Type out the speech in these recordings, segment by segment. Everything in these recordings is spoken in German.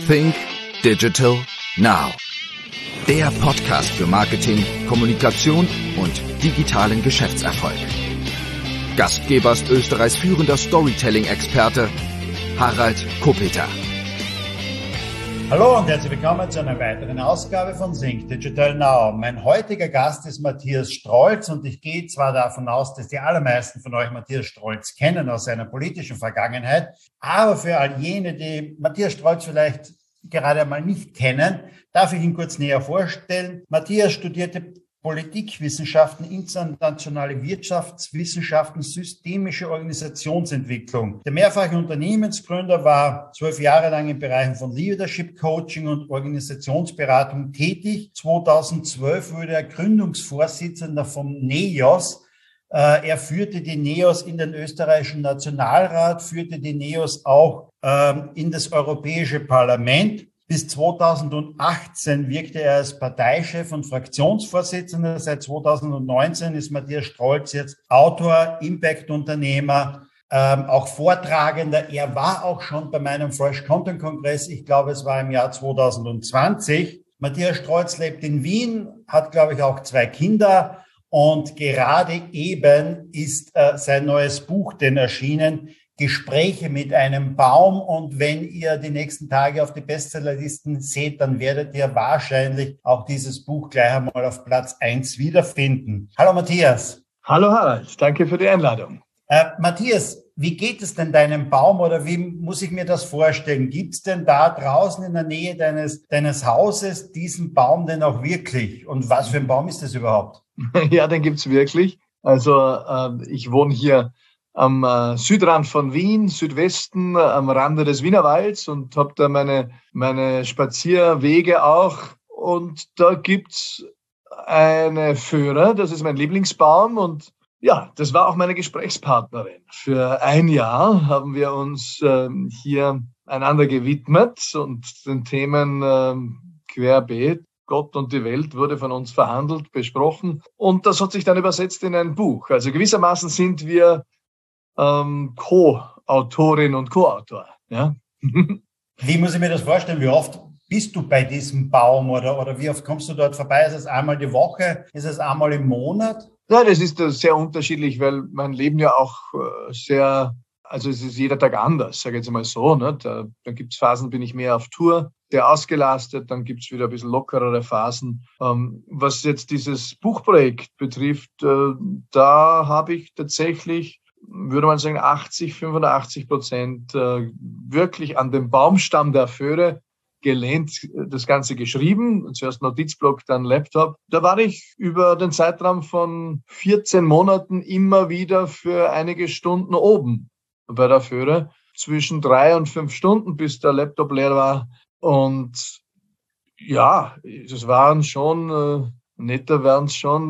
Think Digital Now. Der Podcast für Marketing, Kommunikation und digitalen Geschäftserfolg. Gastgeber ist Österreichs führender Storytelling-Experte Harald Kopeter. Hallo und herzlich willkommen zu einer weiteren Ausgabe von Think Digital Now. Mein heutiger Gast ist Matthias Strolz und ich gehe zwar davon aus, dass die allermeisten von euch Matthias Strolz kennen aus seiner politischen Vergangenheit, aber für all jene, die Matthias Strolz vielleicht gerade einmal nicht kennen, darf ich ihn kurz näher vorstellen. Matthias studierte Politikwissenschaften, internationale Wirtschaftswissenschaften, systemische Organisationsentwicklung. Der mehrfache Unternehmensgründer war 12 Jahre lang in Bereichen von Leadership Coaching und Organisationsberatung tätig. 2012 wurde er Gründungsvorsitzender vom NEOS. Er führte die NEOS in den österreichischen Nationalrat, führte die NEOS auch in das Europäische Parlament. Bis 2018 wirkte er als Parteichef und Fraktionsvorsitzender. Seit 2019 ist Matthias Strolz jetzt Autor, Impact-Unternehmer, auch Vortragender. Er war auch schon bei meinem Fresh Content Kongress. Ich glaube, es war im Jahr 2020. Matthias Strolz lebt in Wien, hat, glaube ich, auch 2 Kinder. Und gerade eben ist sein neues Buch denn erschienen, Gespräche mit einem Baum. Und wenn ihr die nächsten Tage auf die Bestsellerlisten seht, dann werdet ihr wahrscheinlich auch dieses Buch gleich einmal auf Platz 1 wiederfinden. Hallo Matthias. Hallo Harald, danke für die Einladung. Matthias, wie geht es denn deinem Baum oder wie muss ich mir das vorstellen? Gibt es denn da draußen in der Nähe deines Hauses diesen Baum denn auch wirklich? Und was für ein Baum ist das überhaupt? Ja, den gibt's wirklich. Also ich wohne hier am Südrand von Wien, Südwesten, am Rande des Wienerwalds und habe da meine Spazierwege auch. Und da gibt's eine Föhre, das ist mein Lieblingsbaum. Und ja, das war auch meine Gesprächspartnerin. Für ein Jahr haben wir uns hier einander gewidmet und den Themen querbeet. Gott und die Welt wurde von uns verhandelt, besprochen. Und das hat sich dann übersetzt in ein Buch. Also gewissermaßen sind wir Co-Autorin und Co-Autor. Ja? Wie muss ich mir das vorstellen? Wie oft bist du bei diesem Baum oder wie oft kommst du dort vorbei? Ist es einmal die Woche? Ist es einmal im Monat? Nein, das ist sehr unterschiedlich, weil mein Leben ja auch also es ist jeder Tag anders, sage ich jetzt mal so. Ne? Da gibt es Phasen, bin ich mehr auf Tour, der ausgelastet, dann gibt es wieder ein bisschen lockerere Phasen. Was jetzt dieses Buchprojekt betrifft, da habe ich tatsächlich, würde man sagen, 85% wirklich an dem Baumstamm der Föhre gelehnt, das Ganze geschrieben. Zuerst Notizblock, dann Laptop. Da war ich über den Zeitraum von 14 Monaten immer wieder für einige Stunden oben bei der Föhre. Zwischen 3 und 5 Stunden, bis der Laptop leer war. Und ja, das waren schon, netter werden es schon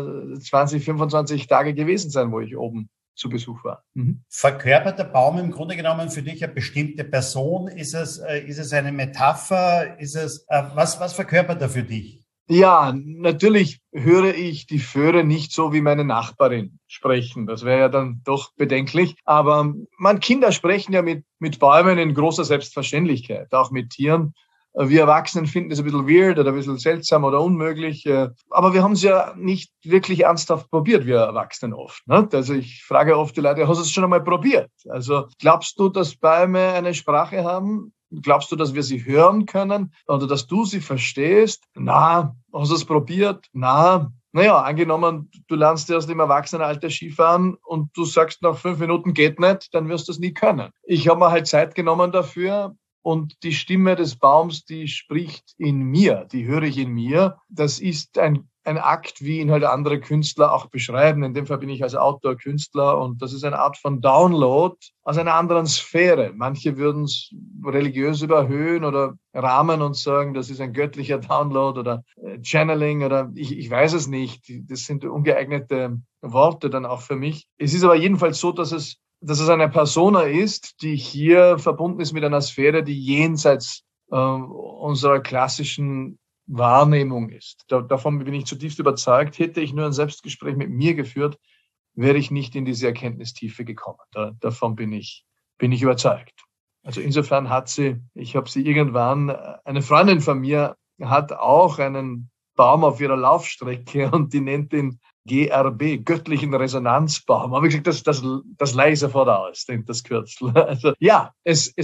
20, 25 Tage gewesen sein, wo ich oben zu Besuch war. Verkörpert der Baum im Grunde genommen für dich eine bestimmte Person? Ist es eine Metapher? Was verkörpert er für dich? Ja, natürlich höre ich die Föhre nicht so wie meine Nachbarin sprechen. Das wäre ja dann doch bedenklich. Aber Kinder sprechen ja mit Bäumen in großer Selbstverständlichkeit, auch mit Tieren. Wir Erwachsenen finden es ein bisschen weird oder ein bisschen seltsam oder unmöglich. Aber wir haben es ja nicht wirklich ernsthaft probiert, wir Erwachsenen oft. Ne? Also ich frage oft die Leute, hast du es schon einmal probiert? Also glaubst du, dass Bäume eine Sprache haben? Glaubst du, dass wir sie hören können oder dass du sie verstehst? Na, hast du es probiert? Na, naja, angenommen, du lernst erst im Erwachsenenalter Skifahren und du sagst nach 5 Minuten geht nicht, dann wirst du es nie können. Ich habe mir halt Zeit genommen dafür. Und die Stimme des Baums, die spricht in mir, die höre ich in mir. Das ist ein Akt, wie ihn halt andere Künstler auch beschreiben. In dem Fall bin ich als Autor Künstler und das ist eine Art von Download aus einer anderen Sphäre. Manche würden es religiös überhöhen oder rahmen und sagen, das ist ein göttlicher Download oder Channeling oder ich weiß es nicht. Das sind ungeeignete Worte dann auch für mich. Es ist aber jedenfalls so, dass es eine Persona ist, die hier verbunden ist mit einer Sphäre, die jenseits unserer klassischen Wahrnehmung ist. Davon bin ich zutiefst überzeugt. Hätte ich nur ein Selbstgespräch mit mir geführt, wäre ich nicht in diese Erkenntnistiefe gekommen. Davon bin ich überzeugt. Also insofern ich habe sie irgendwann, eine Freundin von mir hat auch einen Baum auf ihrer Laufstrecke und die nennt den GRB, göttlichen Resonanzbaum. Aber ich gesagt, das leihe ich sofort aus, denkt das Kürzel. Also ja, es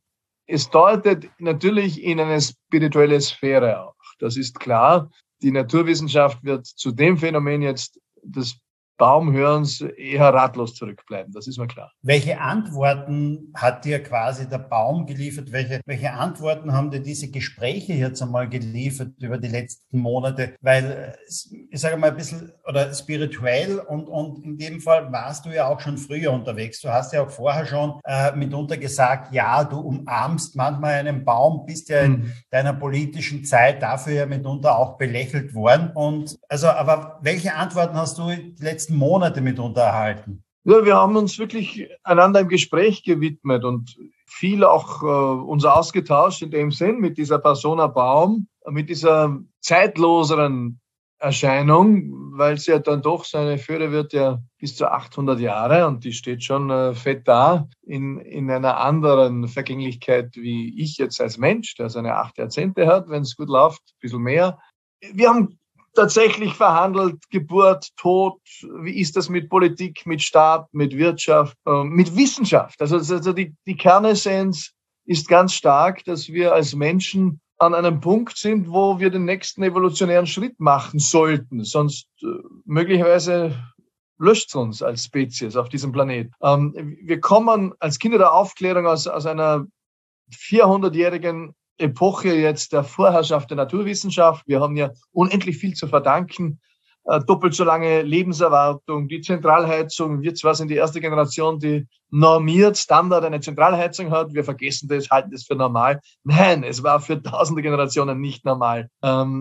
deutet natürlich in eine spirituelle Sphäre auch. Das ist klar. Die Naturwissenschaft wird zu dem Phänomen jetzt des Baumhörens eher ratlos zurückbleiben. Das ist mir klar. Welche Antworten hat dir quasi der Baum geliefert? Welche Antworten haben dir diese Gespräche jetzt einmal geliefert über die letzten Monate? Weil, ich sage mal ein bisschen, oder spirituell und in dem Fall warst du ja auch schon früher unterwegs. Du hast ja auch vorher schon mitunter gesagt, ja, du umarmst manchmal einen Baum, bist ja in deiner politischen Zeit dafür ja mitunter auch belächelt worden. Aber welche Antworten hast du die letzten Monate mitunter erhalten? Ja, wir haben uns wirklich einander im Gespräch gewidmet und viel auch uns ausgetauscht in dem Sinn mit dieser Persona Baum, mit dieser zeitloseren Erscheinung, weil es ja dann doch, seine Föhre wird ja bis zu 800 Jahre und die steht schon fett da in einer anderen Vergänglichkeit wie ich jetzt als Mensch, der seine 8 Jahrzehnte hat, wenn es gut läuft, ein bisschen mehr. Wir haben tatsächlich verhandelt, Geburt, Tod, wie ist das mit Politik, mit Staat, mit Wirtschaft, mit Wissenschaft. Also die Kernessenz ist ganz stark, dass wir als Menschen an einem Punkt sind, wo wir den nächsten evolutionären Schritt machen sollten. Sonst möglicherweise löscht es uns als Spezies auf diesem Planet. Wir kommen als Kinder der Aufklärung aus einer 400-jährigen Epoche jetzt der Vorherrschaft der Naturwissenschaft. Wir haben ja unendlich viel zu verdanken. Doppelt so lange Lebenserwartung, die Zentralheizung. Wir zwar sind die erste Generation, die normiert, Standard eine Zentralheizung hat. Wir vergessen das, halten das für normal. Nein, es war für tausende Generationen nicht normal.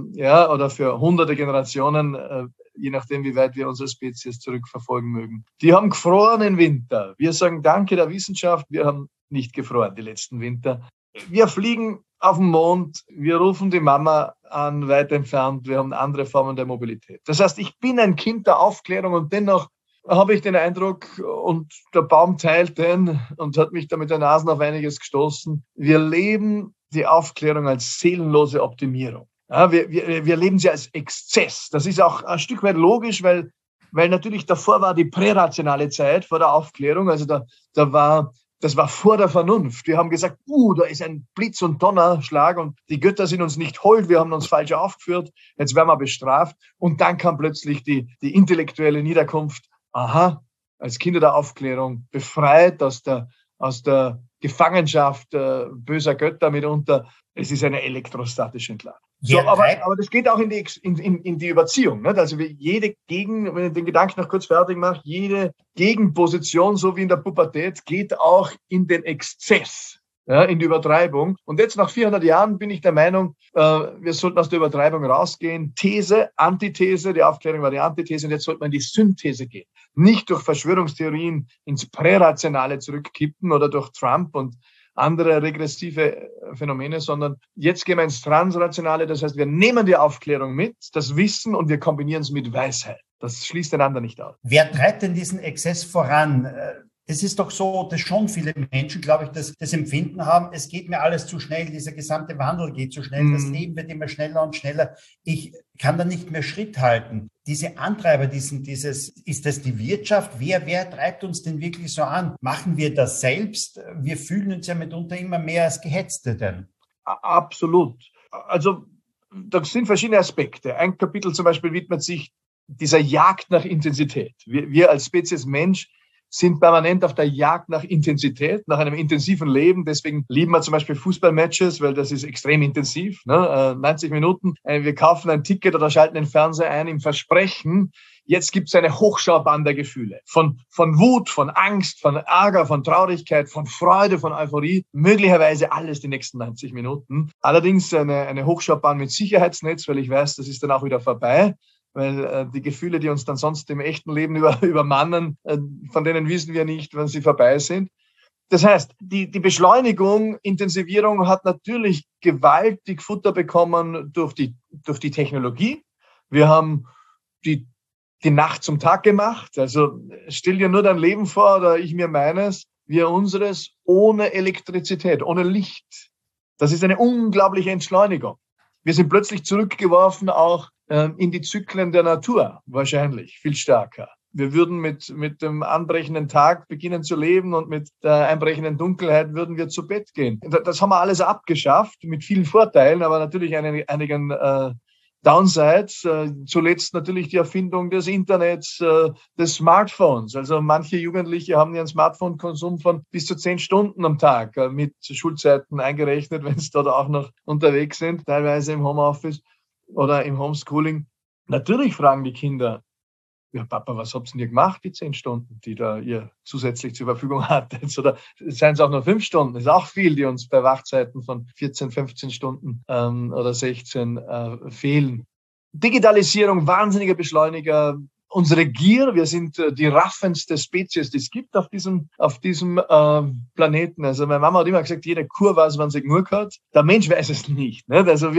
Oder für hunderte Generationen, je nachdem, wie weit wir unsere Spezies zurückverfolgen mögen. Die haben gefroren im Winter. Wir sagen Danke der Wissenschaft. Wir haben nicht gefroren die letzten Winter. Wir fliegen auf den Mond, wir rufen die Mama an, weit entfernt, wir haben andere Formen der Mobilität. Das heißt, ich bin ein Kind der Aufklärung und dennoch habe ich den Eindruck, und der Baum teilt den und hat mich da mit der Nase auf einiges gestoßen, wir leben die Aufklärung als seelenlose Optimierung. Ja, wir leben sie als Exzess. Das ist auch ein Stück weit logisch, weil natürlich davor war die prärationale Zeit vor der Aufklärung, also das war vor der Vernunft. Wir haben gesagt, da ist ein Blitz- und Donnerschlag und die Götter sind uns nicht hold, wir haben uns falsch aufgeführt, jetzt werden wir bestraft. Und dann kam plötzlich die intellektuelle Niederkunft. Aha, als Kinder der Aufklärung, befreit aus der Gefangenschaft böser Götter mitunter. Es ist eine elektrostatische Entladung. So, aber das geht auch in die Überziehung. Nicht? Also wenn ich den Gedanken noch kurz fertig mache, jede Gegenposition, so wie in der Pubertät, geht auch in den Exzess, ja, in die Übertreibung. Und jetzt nach 400 Jahren bin ich der Meinung, wir sollten aus der Übertreibung rausgehen. These, Antithese, die Aufklärung war die Antithese und jetzt sollte man in die Synthese gehen. Nicht durch Verschwörungstheorien ins Prärationale zurückkippen oder durch Trump und andere regressive Phänomene, sondern jetzt gehen wir ins Transrationale. Das heißt, wir nehmen die Aufklärung mit, das Wissen, und wir kombinieren es mit Weisheit. Das schließt einander nicht aus. Wer treibt denn diesen Exzess voran? Es ist doch so, dass schon viele Menschen, glaube ich, das Empfinden haben, es geht mir alles zu schnell, dieser gesamte Wandel geht zu schnell, das Leben wird immer schneller und schneller. Ich kann da nicht mehr Schritt halten. Diese Antreiber, ist das die Wirtschaft? Wer treibt uns denn wirklich so an? Machen wir das selbst? Wir fühlen uns ja mitunter immer mehr als Gehetzte denn. Absolut. Also, da sind verschiedene Aspekte. Ein Kapitel zum Beispiel widmet sich dieser Jagd nach Intensität. Wir als Spezies Mensch sind permanent auf der Jagd nach Intensität, nach einem intensiven Leben. Deswegen lieben wir zum Beispiel Fußballmatches, weil das ist extrem intensiv. 90 Minuten, wir kaufen ein Ticket oder schalten den Fernseher ein im Versprechen, jetzt gibt es eine Hochschaubahn der Gefühle. Von Wut, von Angst, von Ärger, von Traurigkeit, von Freude, von Euphorie. Möglicherweise alles die nächsten 90 Minuten. Allerdings eine Hochschaubahn mit Sicherheitsnetz, weil ich weiß, das ist dann auch wieder vorbei. Weil die Gefühle, die uns dann sonst im echten Leben übermannen, von denen wissen wir nicht, wann sie vorbei sind. Das heißt, die Beschleunigung, Intensivierung hat natürlich gewaltig Futter bekommen durch die Technologie. Wir haben die Nacht zum Tag gemacht. Also stell dir nur dein Leben vor oder ich mir meines. wir unseres ohne Elektrizität, ohne Licht. Das ist eine unglaubliche Entschleunigung. Wir sind plötzlich zurückgeworfen auch in die Zyklen der Natur, wahrscheinlich viel stärker. Wir würden mit dem anbrechenden Tag beginnen zu leben und mit der einbrechenden Dunkelheit würden wir zu Bett gehen. Das haben wir alles abgeschafft, mit vielen Vorteilen, aber natürlich einigen Downsides. Zuletzt natürlich die Erfindung des Internets, des Smartphones. Also manche Jugendliche haben ihren Smartphone-Konsum von bis zu 10 Stunden am Tag, mit Schulzeiten eingerechnet, wenn sie dort auch noch unterwegs sind, teilweise im Homeoffice oder im Homeschooling. Natürlich fragen die Kinder, ja, Papa, was habt ihr denn gemacht, die 10 Stunden, die da ihr zusätzlich zur Verfügung hattet? Oder seien es auch nur 5 Stunden? Das ist auch viel, die uns bei Wachzeiten von 14, 15 Stunden oder 16 fehlen. Digitalisierung, wahnsinniger Beschleuniger. Unsere Gier, wir sind die raffendste Spezies, die es gibt auf diesem Planeten. Also meine Mama hat immer gesagt, jede Kur weiß, wann sie genug hat. Der Mensch weiß es nicht. Ne? Also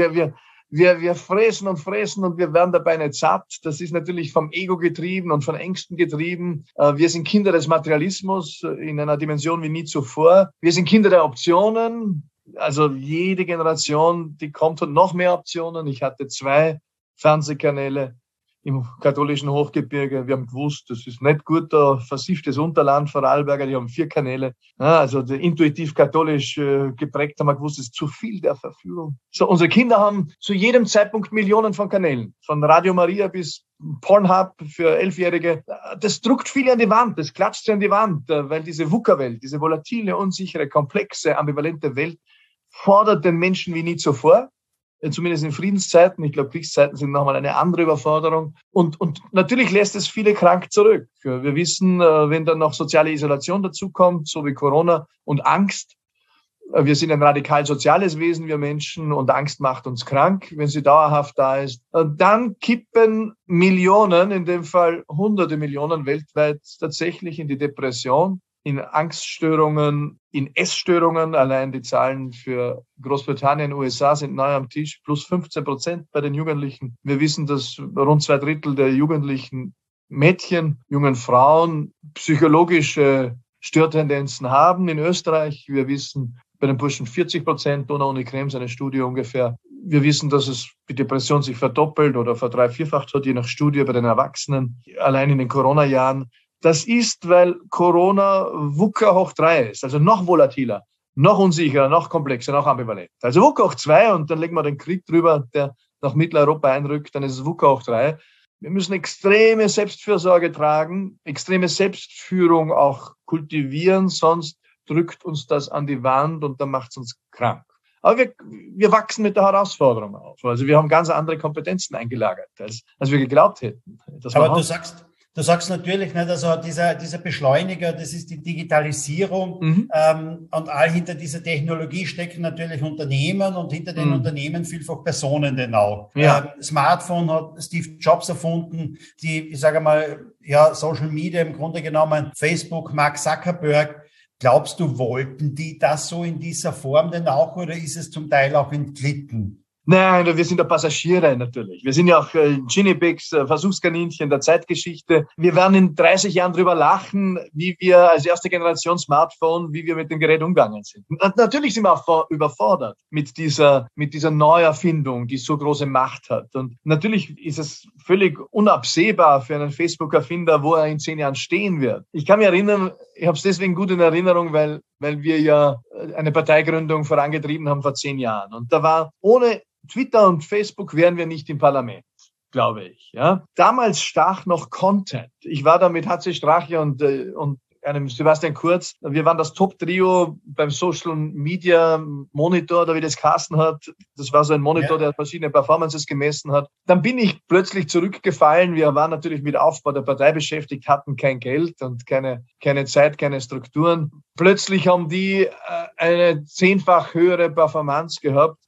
wir fräsen und wir werden dabei nicht satt. Das ist natürlich vom Ego getrieben und von Ängsten getrieben. Wir sind Kinder des Materialismus in einer Dimension wie nie zuvor. Wir sind Kinder der Optionen. Also jede Generation, die kommt, hat noch mehr Optionen. Ich hatte 2 Fernsehkanäle im katholischen Hochgebirge. Wir haben gewusst, das ist nicht gut, da versifftes Unterland, Vorarlberger, die haben 4 Kanäle. Ja, also intuitiv katholisch geprägt haben wir gewusst, das ist zu viel der Verführung. So, unsere Kinder haben zu jedem Zeitpunkt Millionen von Kanälen. Von Radio Maria bis Pornhub für 11-Jährige. Das druckt viel an die Wand, das klatscht sie an die Wand, weil diese VUCA-Welt, diese volatile, unsichere, komplexe, ambivalente Welt fordert den Menschen wie nie zuvor. Zumindest in Friedenszeiten. Ich glaube, Kriegszeiten sind nochmal eine andere Überforderung. Und natürlich lässt es viele krank zurück. Wir wissen, wenn dann noch soziale Isolation dazukommt, so wie Corona und Angst. Wir sind ein radikal soziales Wesen, wir Menschen, und Angst macht uns krank, wenn sie dauerhaft da ist. Und dann kippen Millionen, in dem Fall Hunderte Millionen weltweit tatsächlich in die Depression, in Angststörungen, in Essstörungen. Allein die Zahlen für Großbritannien, USA sind neu am Tisch, plus 15% bei den Jugendlichen. Wir wissen, dass rund 2/3 der jugendlichen Mädchen, jungen Frauen psychologische Störtendenzen haben in Österreich. Wir wissen, bei den Burschen 40%, Donau-Uni Krems, eine Studie ungefähr. Wir wissen, dass es die Depression sich verdoppelt oder verdreifacht hat, je nach Studie bei den Erwachsenen, allein in den Corona-Jahren. Das ist, weil Corona VUCA hoch 3 ist, also noch volatiler, noch unsicherer, noch komplexer, noch ambivalent. Also VUCA hoch 2 und dann legen wir den Krieg drüber, der nach Mitteleuropa einrückt, dann ist es VUCA hoch 3. Wir müssen extreme Selbstfürsorge tragen, extreme Selbstführung auch kultivieren, sonst drückt uns das an die Wand und dann macht es uns krank. Aber wir wachsen mit der Herausforderung auf. Also wir haben ganz andere Kompetenzen eingelagert, als wir geglaubt hätten. Aber du sagst natürlich nicht, also dieser Beschleuniger, das ist die Digitalisierung, und all hinter dieser Technologie stecken natürlich Unternehmen und hinter den Unternehmen vielfach Personen denn auch. Ja. Smartphone hat Steve Jobs erfunden, ich sage mal, ja, Social Media im Grunde genommen, Facebook, Mark Zuckerberg. Glaubst du, wollten die das so in dieser Form denn auch, oder ist es zum Teil auch entglitten? Nein, wir sind ja Passagiere natürlich. Wir sind ja auch Guinea-Pigs, Versuchskaninchen der Zeitgeschichte. Wir werden in 30 Jahren drüber lachen, wie wir als erste Generation Smartphone, wie wir mit dem Gerät umgegangen sind. Und natürlich sind wir auch überfordert mit dieser Neuerfindung, die so große Macht hat. Und natürlich ist es völlig unabsehbar für einen Facebook-Erfinder, wo er in 10 Jahren stehen wird. Ich kann mich erinnern, ich habe es deswegen gut in Erinnerung, weil wir ja eine Parteigründung vorangetrieben haben vor 10 Jahren. Und da war ohne Twitter und Facebook wären wir nicht im Parlament, glaube ich. Ja. Damals stach noch Content. Ich war da mit HC Strache und einem Sebastian Kurz. Wir waren das Top-Trio beim Social Media Monitor, oder wie das geheißen hat. Das war so ein Monitor, der verschiedene Performances gemessen hat. Dann bin ich plötzlich zurückgefallen. Wir waren natürlich mit Aufbau der Partei beschäftigt, hatten kein Geld und keine Zeit, keine Strukturen. Plötzlich haben die eine 10-fach höhere Performance gehabt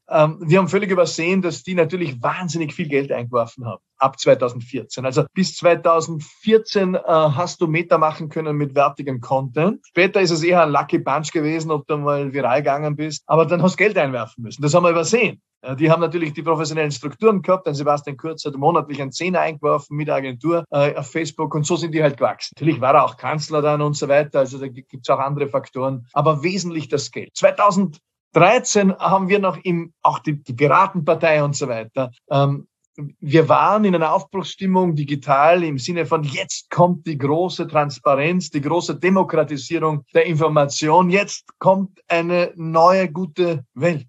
Wir haben völlig übersehen, dass die natürlich wahnsinnig viel Geld eingeworfen haben, ab 2014. Also bis 2014 hast du Meta machen können mit wertigem Content. Später ist es eher ein Lucky Punch gewesen, ob du mal viral gegangen bist. Aber dann hast du Geld einwerfen müssen. Das haben wir übersehen. Die haben natürlich die professionellen Strukturen gehabt. Denn Sebastian Kurz hat monatlich einen Zehner eingeworfen mit der Agentur auf Facebook und so sind die halt gewachsen. Natürlich war er auch Kanzler dann und so weiter. Also da gibt es auch andere Faktoren. Aber wesentlich das Geld. 2013 haben wir noch auch die Piratenpartei und so weiter. Wir waren in einer Aufbruchsstimmung digital im Sinne von jetzt kommt die große Transparenz, die große Demokratisierung der Information. Jetzt kommt eine neue, gute Welt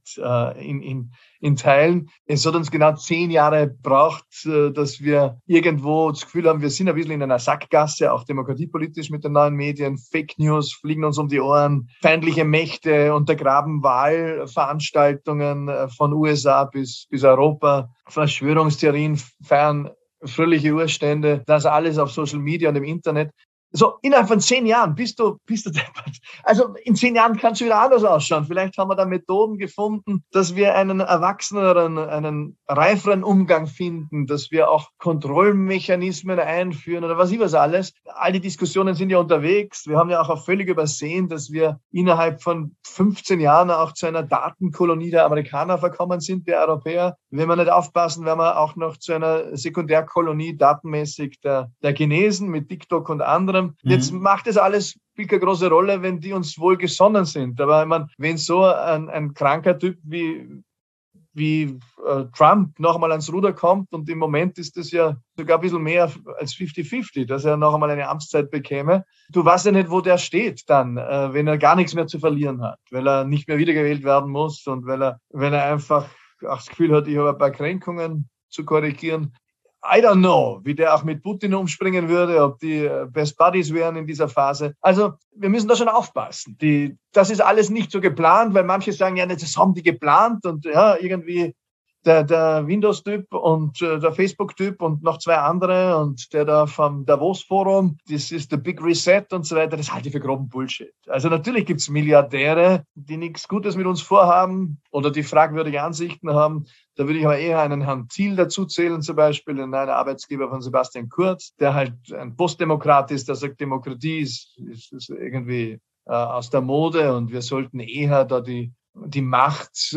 in Teilen. Es hat uns genau 10 Jahre gebraucht, dass wir irgendwo das Gefühl haben, wir sind ein bisschen in einer Sackgasse, auch demokratiepolitisch mit den neuen Medien. Fake News fliegen uns um die Ohren. Feindliche Mächte untergraben Wahlveranstaltungen von USA bis Europa. Verschwörungstheorien feiern fröhliche Urstände. Das alles auf Social Media und im Internet. So, innerhalb von 10 Jahren bist du deppert. Also in 10 Jahren kannst du wieder anders ausschauen. Vielleicht haben wir da Methoden gefunden, dass wir einen erwachseneren, einen reiferen Umgang finden, dass wir auch Kontrollmechanismen einführen oder was ich was alles. All die Diskussionen sind ja unterwegs. Wir haben ja auch völlig übersehen, dass wir innerhalb von 15 Jahren auch zu einer Datenkolonie der Amerikaner verkommen sind, der Europäer. Wenn wir nicht aufpassen, werden wir auch noch zu einer Sekundärkolonie datenmäßig der Chinesen mit TikTok und anderem. Jetzt macht es alles keine große Rolle, wenn die uns wohl gesonnen sind. Aber ich meine, wenn so ein kranker Typ wie Trump noch einmal ans Ruder kommt und im Moment ist das ja sogar ein bisschen mehr als 50-50, dass er noch einmal eine Amtszeit bekäme. Du weißt ja nicht, wo der steht dann, wenn er gar nichts mehr zu verlieren hat, weil er nicht mehr wiedergewählt werden muss und weil er einfach auch das Gefühl hat, ich habe ein paar Kränkungen zu korrigieren. I don't know, wie der auch mit Putin umspringen würde, ob die Best Buddies wären in dieser Phase. Also wir müssen da schon aufpassen. Das ist alles nicht so geplant, weil manche sagen, ja, das haben die geplant und ja, irgendwie der Windows-Typ und der Facebook-Typ und noch 2 andere und der da vom Davos-Forum, das ist der Big Reset und so weiter, das halte ich für groben Bullshit. Also natürlich gibt's Milliardäre, die nichts Gutes mit uns vorhaben oder die fragwürdige Ansichten haben. Da würde ich aber eher einen Herrn Thiel dazu zählen, zum Beispiel, einen Arbeitsgeber von Sebastian Kurz, der halt ein Postdemokrat ist, der sagt, Demokratie ist irgendwie aus der Mode und wir sollten eher da die Macht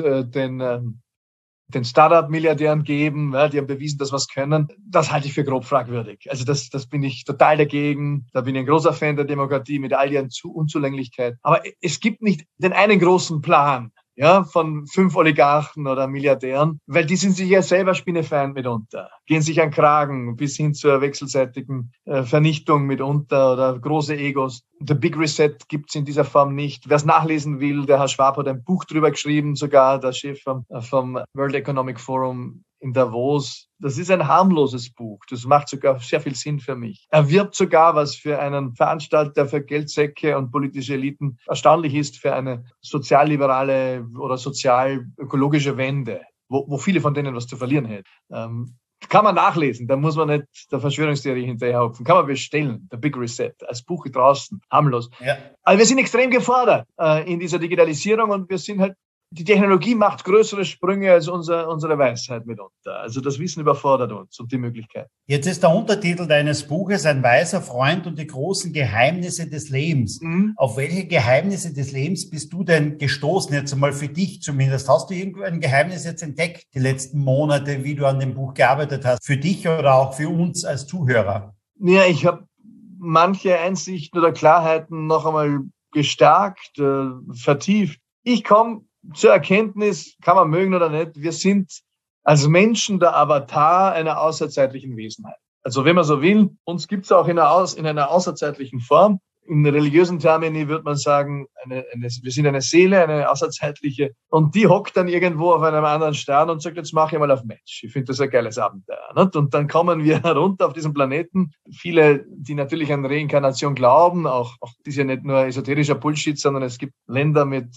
den Startup-Milliardären geben, ja, die haben bewiesen, dass wir es können. Das halte ich für grob fragwürdig. Also das bin ich total dagegen. Da bin ich ein großer Fan der Demokratie mit all ihren Unzulänglichkeiten. Aber es gibt nicht den einen großen Plan, ja, von 5 Oligarchen oder Milliardären, weil die sind sich ja selber Spinnefeind mitunter, gehen sich an den Kragen bis hin zur wechselseitigen Vernichtung mitunter oder große Egos. The Big Reset gibt's in dieser Form nicht. Wer es nachlesen will, der Herr Schwab hat ein Buch drüber geschrieben, sogar der Chef vom World Economic Forum in Davos. Das ist ein harmloses Buch. Das macht sogar sehr viel Sinn für mich. Er wirbt sogar, was für einen Veranstalter für Geldsäcke und politische Eliten erstaunlich ist, für eine sozialliberale oder sozial-ökologische Wende, wo viele von denen was zu verlieren hätten. Kann man nachlesen, da muss man nicht der Verschwörungstheorie hinterherhopfen. Kann man bestellen, der Big Reset, als Buch draußen, harmlos. Ja. Aber wir sind extrem gefordert in dieser Digitalisierung und wir sind halt, die Technologie macht größere Sprünge als unsere Weisheit mitunter. Also das Wissen überfordert uns und die Möglichkeit. Jetzt ist der Untertitel deines Buches Ein weiser Freund und die großen Geheimnisse des Lebens. Auf welche Geheimnisse des Lebens bist du denn gestoßen, jetzt einmal für dich zumindest? Hast du irgendein Geheimnis jetzt entdeckt, die letzten Monate, wie du an dem Buch gearbeitet hast, für dich oder auch für uns als Zuhörer? Ja, ich habe manche Einsichten oder Klarheiten noch einmal gestärkt, vertieft. Ich komme zur Erkenntnis, kann man mögen oder nicht, wir sind als Menschen der Avatar einer außerzeitlichen Wesenheit. Also wenn man so will, uns gibt es auch in einer außerzeitlichen Form. In religiösen Termini würde man sagen, wir sind eine Seele, eine außerzeitliche, und die hockt dann irgendwo auf einem anderen Stern und sagt, jetzt mache ich mal auf Mensch. Ich finde das ein geiles Abenteuer. Nicht? Und dann kommen wir runter auf diesen Planeten. Viele, die natürlich an Reinkarnation glauben, auch das ist ja nicht nur esoterischer Bullshit, sondern es gibt Länder mit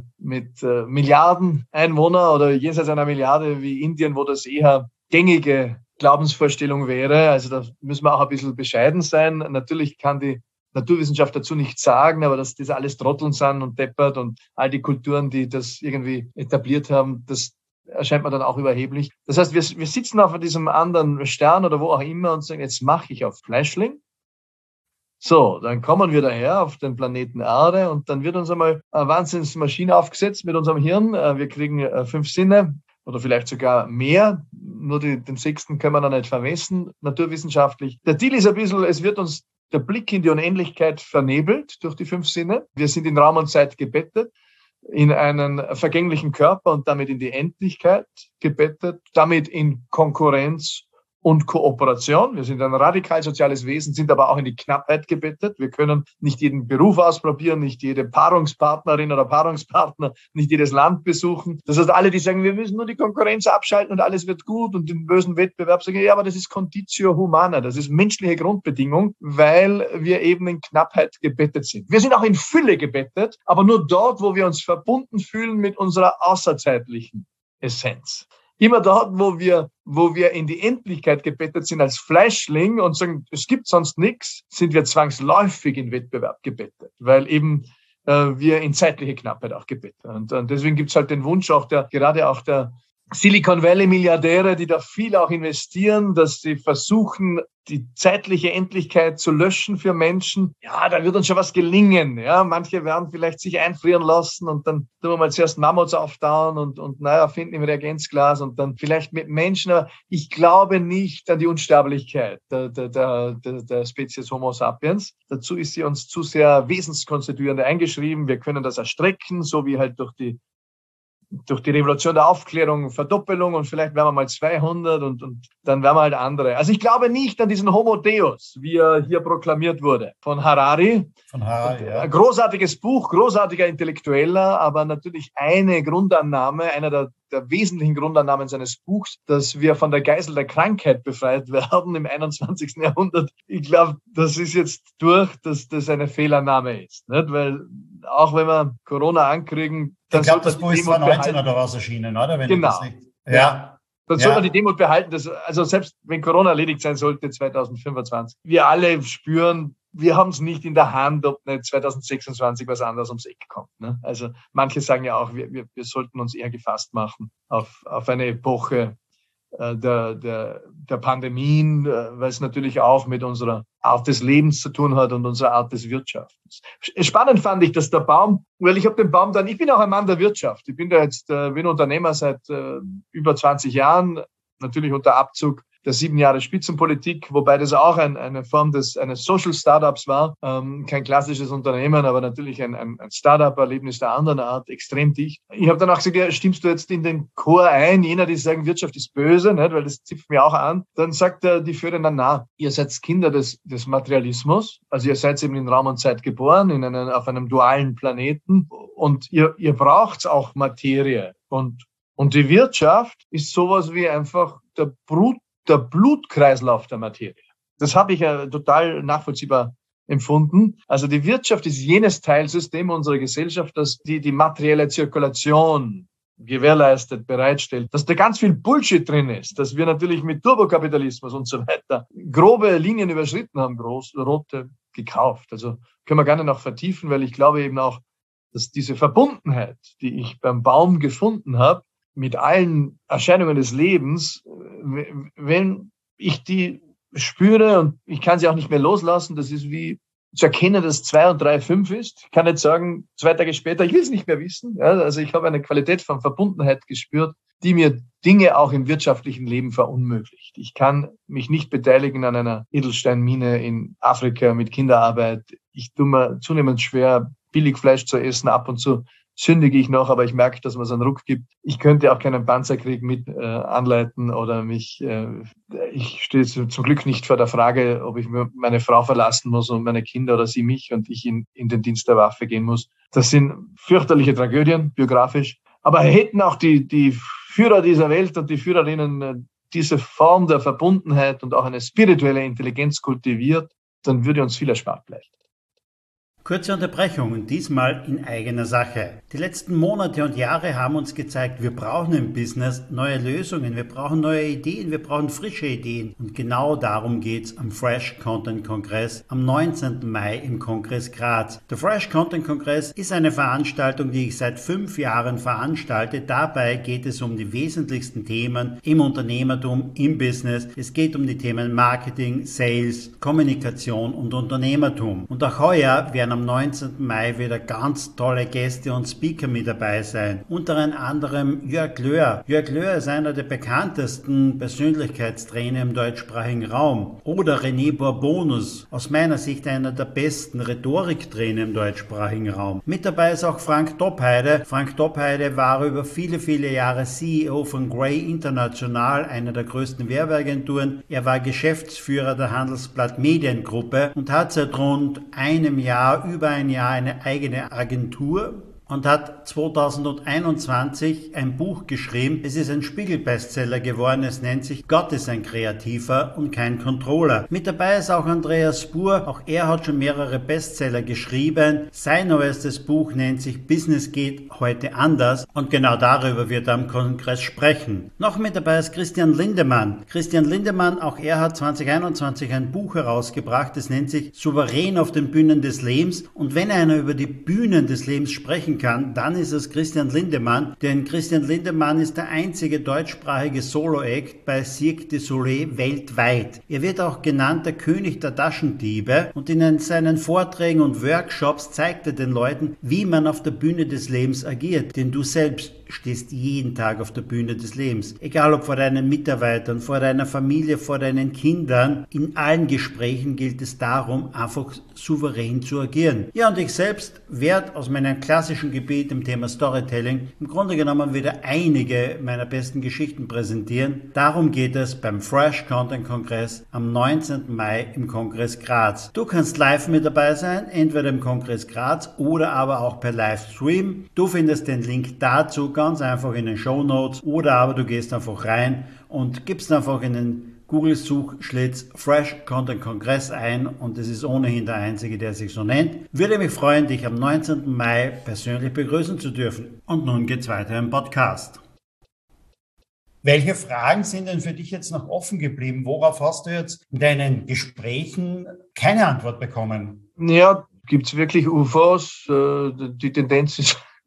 Milliarden Einwohner oder jenseits einer Milliarde wie Indien, wo das eher gängige Glaubensvorstellung wäre. Also da müssen wir auch ein bisschen bescheiden sein. Natürlich kann die Naturwissenschaft dazu nichts sagen, aber dass das alles Trotteln sind und deppert und all die Kulturen, die das irgendwie etabliert haben, das erscheint mir dann auch überheblich. Das heißt, wir sitzen auf diesem anderen Stern oder wo auch immer und sagen, jetzt mache ich auf Fleischling. So, dann kommen wir daher auf den Planeten Erde und dann wird uns einmal eine Wahnsinnsmaschine aufgesetzt mit unserem Hirn. Wir kriegen 5 Sinne oder vielleicht sogar mehr. Nur den 6. können wir dann nicht vermessen, naturwissenschaftlich. Der Deal ist ein bisschen, es wird uns der Blick in die Unendlichkeit vernebelt durch die 5 Sinne. Wir sind in Raum und Zeit gebettet, in einen vergänglichen Körper und damit in die Endlichkeit gebettet, damit in Konkurrenz und Kooperation. Wir sind ein radikal soziales Wesen, sind aber auch in die Knappheit gebettet. Wir können nicht jeden Beruf ausprobieren, nicht jede Paarungspartnerin oder Paarungspartner, nicht jedes Land besuchen. Das heißt, alle, die sagen, wir müssen nur die Konkurrenz abschalten und alles wird gut und den bösen Wettbewerb, sagen, ja, aber das ist Conditio Humana, das ist menschliche Grundbedingung, weil wir eben in Knappheit gebettet sind. Wir sind auch in Fülle gebettet, aber nur dort, wo wir uns verbunden fühlen mit unserer außerzeitlichen Essenz. Immer dort, wo wir in die Endlichkeit gebettet sind als Fleischling und sagen, es gibt sonst nichts, sind wir zwangsläufig in Wettbewerb gebettet, weil eben wir in zeitliche Knappheit auch gebettet. Und deswegen gibt's halt den Wunsch auch gerade auch der Silicon Valley Milliardäre, die da viel auch investieren, dass sie versuchen, die zeitliche Endlichkeit zu löschen für Menschen. Ja, da wird uns schon was gelingen. Ja, manche werden vielleicht sich einfrieren lassen und dann tun wir mal zuerst Mammuts auftauen und naja, finden im Reagenzglas und dann vielleicht mit Menschen. Aber ich glaube nicht an die Unsterblichkeit der Spezies Homo sapiens. Dazu ist sie uns zu sehr wesenskonstituierend eingeschrieben. Wir können das erstrecken, so wie halt durch die Revolution der Aufklärung, Verdoppelung und vielleicht werden wir mal 200 und dann werden wir halt andere. Also ich glaube nicht an diesen Homo Deus, wie er hier proklamiert wurde, von Harari. Ja. Ein großartiges Buch, großartiger Intellektueller, aber natürlich eine Grundannahme, einer der wesentlichen Grundannahmen seines Buchs, dass wir von der Geisel der Krankheit befreit werden im 21. Jahrhundert. Ich glaube, das ist jetzt durch, dass das eine Fehlannahme ist. Nicht? Weil auch wenn wir Corona ankriegen, ich glaube, das Buch ist 2019 oder was erschienen, oder? Wenn genau. Ja. Dann soll man die Demut behalten, also selbst wenn Corona erledigt sein sollte, 2025, wir alle spüren, wir haben es nicht in der Hand, ob nicht 2026 was anderes ums Eck kommt. Ne? Also manche sagen ja auch, wir sollten uns eher gefasst machen auf eine Epoche der Pandemien, weil es natürlich auch mit unserer Art des Lebens zu tun hat und unserer Art des Wirtschaftens. Spannend fand ich, dass der Baum, weil ich habe den Baum dann, ich bin auch ein Mann der Wirtschaft, ich bin da jetzt bin Unternehmer seit über 20 Jahren, natürlich unter Abzug der 7 Jahre Spitzenpolitik, wobei das auch eine Form eines Social Startups war. Kein klassisches Unternehmen, aber natürlich ein Startup-Erlebnis der anderen Art, extrem dicht. Ich habe dann auch gesagt, ja, stimmst du jetzt in den Chor ein, jener, die sagen, Wirtschaft ist böse, nicht? Weil das zipft mir auch an. Dann sagt die Führer, na, ihr seid Kinder des Materialismus, also ihr seid eben in Raum und Zeit geboren, auf einem dualen Planeten und ihr braucht auch Materie. Und die Wirtschaft ist sowas wie einfach der Blutkreislauf der Materie. Das habe ich ja total nachvollziehbar empfunden. Also die Wirtschaft ist jenes Teilsystem unserer Gesellschaft, das die materielle Zirkulation gewährleistet, bereitstellt, dass da ganz viel Bullshit drin ist, dass wir natürlich mit Turbokapitalismus und so weiter grobe Linien überschritten haben, rote gekauft. Also können wir gerne noch vertiefen, weil ich glaube eben auch, dass diese Verbundenheit, die ich beim Baum gefunden habe, mit allen Erscheinungen des Lebens, wenn ich die spüre und ich kann sie auch nicht mehr loslassen, das ist wie zu erkennen, dass 2 und 3 5 ist. Ich kann nicht sagen, 2 Tage später, ich will es nicht mehr wissen. Ja, also ich habe eine Qualität von Verbundenheit gespürt, die mir Dinge auch im wirtschaftlichen Leben verunmöglicht. Ich kann mich nicht beteiligen an einer Edelsteinmine in Afrika mit Kinderarbeit. Ich tue mir zunehmend schwer, Billigfleisch zu essen. Ab und zu sündige ich noch, aber ich merke, dass man so einen Ruck gibt. Ich könnte auch keinen Panzerkrieg mit anleiten oder ich stehe zum Glück nicht vor der Frage, ob ich meine Frau verlassen muss und meine Kinder oder sie mich und ich in den Dienst der Waffe gehen muss. Das sind fürchterliche Tragödien, biografisch. Aber hätten auch die Führer dieser Welt und die Führerinnen diese Form der Verbundenheit und auch eine spirituelle Intelligenz kultiviert, dann würde uns viel erspart bleiben. Kurze Unterbrechung und diesmal in eigener Sache. Die letzten Monate und Jahre haben uns gezeigt, wir brauchen im Business neue Lösungen, wir brauchen neue Ideen, wir brauchen frische Ideen. Und genau darum geht's am Fresh Content Kongress am 19. Mai im Kongress Graz. Der Fresh Content Kongress ist eine Veranstaltung, die ich seit 5 Jahren veranstalte. Dabei geht es um die wesentlichsten Themen im Unternehmertum, im Business. Es geht um die Themen Marketing, Sales, Kommunikation und Unternehmertum. Und auch heuer werden am 19. Mai wieder ganz tolle Gäste und Speaker mit dabei sein. Unter anderem Jörg Löhr. Jörg Löhr ist einer der bekanntesten Persönlichkeitstrainer im deutschsprachigen Raum. Oder René Bourbonus, aus meiner Sicht einer der besten Rhetoriktrainer im deutschsprachigen Raum. Mit dabei ist auch Frank Doppheide. Frank Doppheide war über viele Jahre CEO von Grey International, einer der größten Werbeagenturen. Er war Geschäftsführer der Handelsblatt Mediengruppe und hat seit rund über ein Jahr eine eigene Agentur und hat 2021 ein Buch geschrieben. Es ist ein Spiegel-Bestseller geworden. Es nennt sich Gott ist ein Kreativer und kein Controller. Mit dabei ist auch Andreas Spur. Auch er hat schon mehrere Bestseller geschrieben. Sein neuestes Buch nennt sich Business geht heute anders und genau darüber wird er am Kongress sprechen. Noch mit dabei ist Christian Lindemann. Christian Lindemann, auch er hat 2021 ein Buch herausgebracht. Es nennt sich Souverän auf den Bühnen des Lebens. Und wenn einer über die Bühnen des Lebens sprechen kann, dann ist es Christian Lindemann, denn Christian Lindemann ist der einzige deutschsprachige Solo-Act bei Cirque du Soleil weltweit. Er wird auch genannt der König der Taschendiebe und in seinen Vorträgen und Workshops zeigt er den Leuten, wie man auf der Bühne des Lebens agiert, denn du selbst stehst jeden Tag auf der Bühne des Lebens. Egal ob vor deinen Mitarbeitern, vor deiner Familie, vor deinen Kindern, in allen Gesprächen gilt es darum, einfach souverän zu agieren. Ja, und ich selbst werde aus meinem klassischen Gebiet im Thema Storytelling im Grunde genommen wieder einige meiner besten Geschichten präsentieren. Darum geht es beim Fresh Content Kongress am 19. Mai im Kongress Graz. Du kannst live mit dabei sein, entweder im Kongress Graz oder aber auch per Livestream. Du findest den Link dazu ganz einfach in den Shownotes oder aber du gehst einfach rein und gibst einfach in den Google-Suchschlitz Fresh Content Kongress ein und es ist ohnehin der einzige, der sich so nennt. Würde mich freuen, dich am 19. Mai persönlich begrüßen zu dürfen. Und nun geht's weiter im Podcast. Welche Fragen sind denn für dich jetzt noch offen geblieben? Worauf hast du jetzt in deinen Gesprächen keine Antwort bekommen? Ja, gibt's wirklich UFOs? Die Tendenz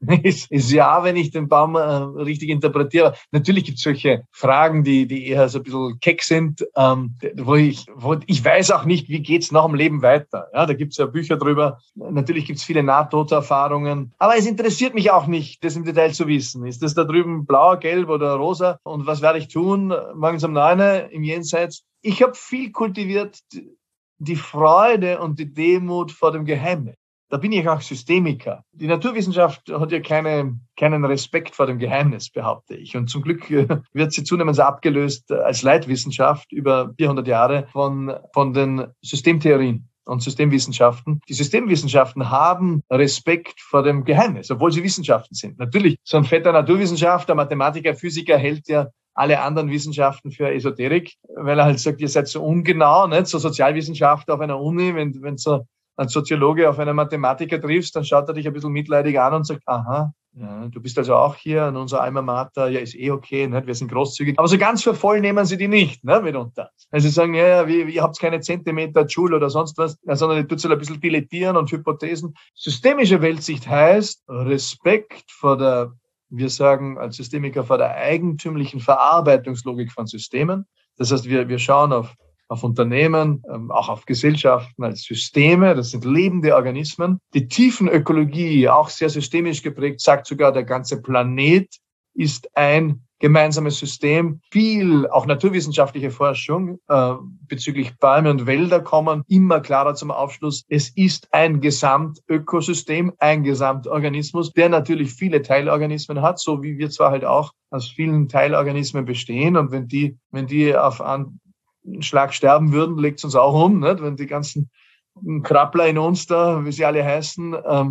ist ja, wenn ich den Baum richtig interpretiere. Natürlich gibt es solche Fragen, die eher so ein bisschen keck sind, wo ich weiß auch nicht, wie geht's nach dem Leben weiter. Ja, da gibt's ja Bücher drüber. Natürlich gibt's viele Nahtoderfahrungen. Aber es interessiert mich auch nicht, das im Detail zu wissen. Ist das da drüben blau, gelb oder rosa? Und was werde ich tun morgens um 9 im Jenseits? Ich habe viel kultiviert die Freude und die Demut vor dem Geheimnis. Da bin ich auch Systemiker. Die Naturwissenschaft hat ja keinen Respekt vor dem Geheimnis, behaupte ich. Und zum Glück wird sie zunehmend abgelöst als Leitwissenschaft über 400 Jahre von den Systemtheorien und Systemwissenschaften. Die Systemwissenschaften haben Respekt vor dem Geheimnis, obwohl sie Wissenschaften sind. Natürlich, so ein fetter Naturwissenschaftler, Mathematiker, Physiker hält ja alle anderen Wissenschaften für Esoterik, weil er halt sagt, ihr seid so ungenau, nicht? So Sozialwissenschaftler auf einer Uni, wenn so ein Soziologe auf einen Mathematiker triffst, dann schaut er dich ein bisschen mitleidig an und sagt, aha, ja, du bist also auch hier an unserer Alma Mater, ja, ist okay, nicht? Wir sind großzügig. Aber so ganz für voll nehmen sie die nicht, ne, mitunter. Also sie sagen, ja, ihr habt keine Zentimeter Joule oder sonst was, sondern ihr tut so ein bisschen dilettieren und Hypothesen. Systemische Weltsicht heißt Respekt vor der, wir sagen als Systemiker, vor der eigentümlichen Verarbeitungslogik von Systemen. Das heißt, wir schauen auf Unternehmen, auch auf Gesellschaften als Systeme, das sind lebende Organismen. Die Tiefenökologie, auch sehr systemisch geprägt, sagt sogar, der ganze Planet ist ein gemeinsames System. Viel, auch naturwissenschaftliche Forschung bezüglich Bäume und Wälder kommen immer klarer zum Aufschluss. Es ist ein Gesamtökosystem, ein Gesamtorganismus, der natürlich viele Teilorganismen hat, so wie wir zwar halt auch aus vielen Teilorganismen bestehen. Und wenn die auf einen Schlag sterben würden, legt es uns auch um, nicht? Wenn die ganzen Krabbler in uns da, wie sie alle heißen,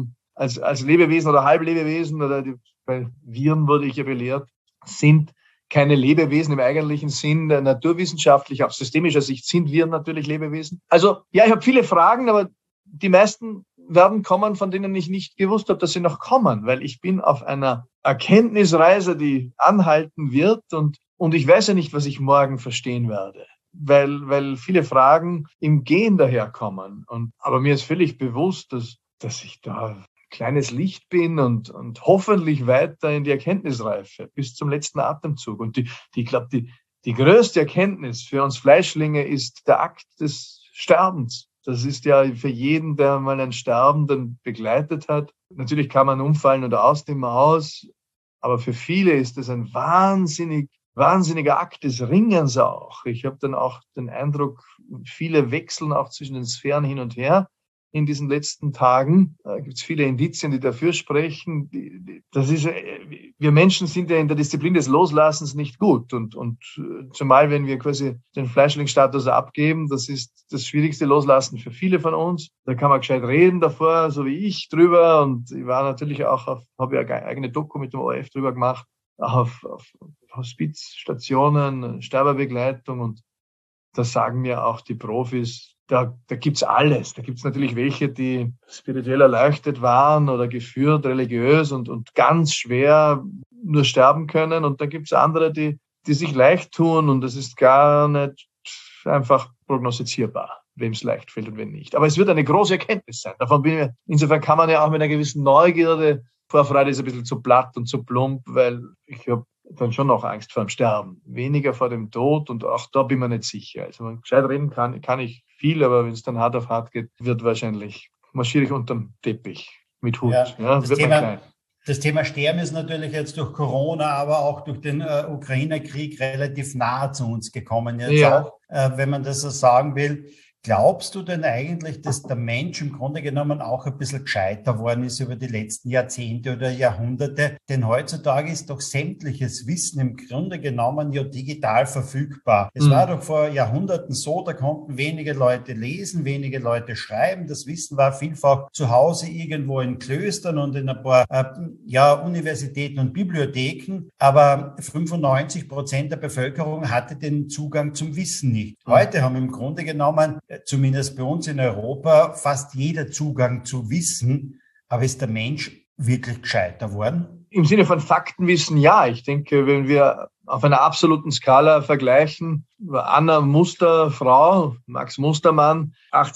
als Lebewesen oder Halblebewesen oder bei Viren wurde ich ja belehrt, sind keine Lebewesen im eigentlichen Sinn. Naturwissenschaftlich, auf systemischer Sicht sind Viren natürlich Lebewesen. Also ja, ich habe viele Fragen, aber die meisten werden kommen, von denen ich nicht gewusst habe, dass sie noch kommen, weil ich bin auf einer Erkenntnisreise, die anhalten wird und ich weiß ja nicht, was ich morgen verstehen werde, weil viele Fragen im Gehen daherkommen. Aber mir ist völlig bewusst, dass ich da ein kleines Licht bin und hoffentlich weiter in die Erkenntnisreife bis zum letzten Atemzug. Und ich glaube, die größte Erkenntnis für uns Fleischlinge ist der Akt des Sterbens. Das ist ja für jeden, der mal einen Sterbenden begleitet hat. Natürlich kann man umfallen oder ausnehmen aus, aber für viele ist das ein wahnsinniger Akt des Ringens auch. Ich habe dann auch den Eindruck, viele wechseln auch zwischen den Sphären hin und her in diesen letzten Tagen. Da gibt es viele Indizien, die dafür sprechen. Wir Menschen sind ja in der Disziplin des Loslassens nicht gut. Und zumal, wenn wir quasi den Fleischlingsstatus abgeben, das ist das schwierigste Loslassen für viele von uns. Da kann man gescheit reden davor, so wie ich drüber. Und ich war natürlich auch habe ja eine eigene Doku mit dem ORF drüber gemacht, auch auf Hospizstationen, Sterbebegleitung. Und da sagen mir auch die Profis, da gibt's alles. Da gibt's natürlich welche, die spirituell erleuchtet waren oder geführt, religiös und ganz schwer nur sterben können. Und dann gibt's andere, die sich leicht tun und es ist gar nicht einfach prognostizierbar, wem es leicht fällt und wem nicht. Aber es wird eine große Erkenntnis sein. Insofern kann man ja auch mit einer gewissen Neugierde, Vorfreude ist ein bisschen zu platt und zu plump, weil ich habe dann schon noch Angst vor dem Sterben. Weniger vor dem Tod und auch da bin ich mir nicht sicher. Also man gescheit reden kann ich viel, aber wenn es dann hart auf hart geht, wird wahrscheinlich marschiere ich unterm Teppich mit Hut. Ja, das Thema Sterben ist natürlich jetzt durch Corona, aber auch durch den Ukraine-Krieg relativ nahe zu uns gekommen. Jetzt auch, wenn man das so sagen will. Glaubst du denn eigentlich, dass der Mensch im Grunde genommen auch ein bisschen gescheiter worden ist über die letzten Jahrzehnte oder Jahrhunderte? Denn heutzutage ist doch sämtliches Wissen im Grunde genommen ja digital verfügbar. Es war doch vor Jahrhunderten so, da konnten wenige Leute lesen, wenige Leute schreiben. Das Wissen war vielfach zu Hause irgendwo in Klöstern und in ein paar Universitäten und Bibliotheken. Aber 95% der Bevölkerung hatte den Zugang zum Wissen nicht. Heute haben im Grunde genommen zumindest bei uns in Europa, fast jeder Zugang zu Wissen. Aber ist der Mensch wirklich gescheiter worden? Im Sinne von Faktenwissen, ja. Ich denke, wenn wir auf einer absoluten Skala vergleichen, Anna Musterfrau, Max Mustermann,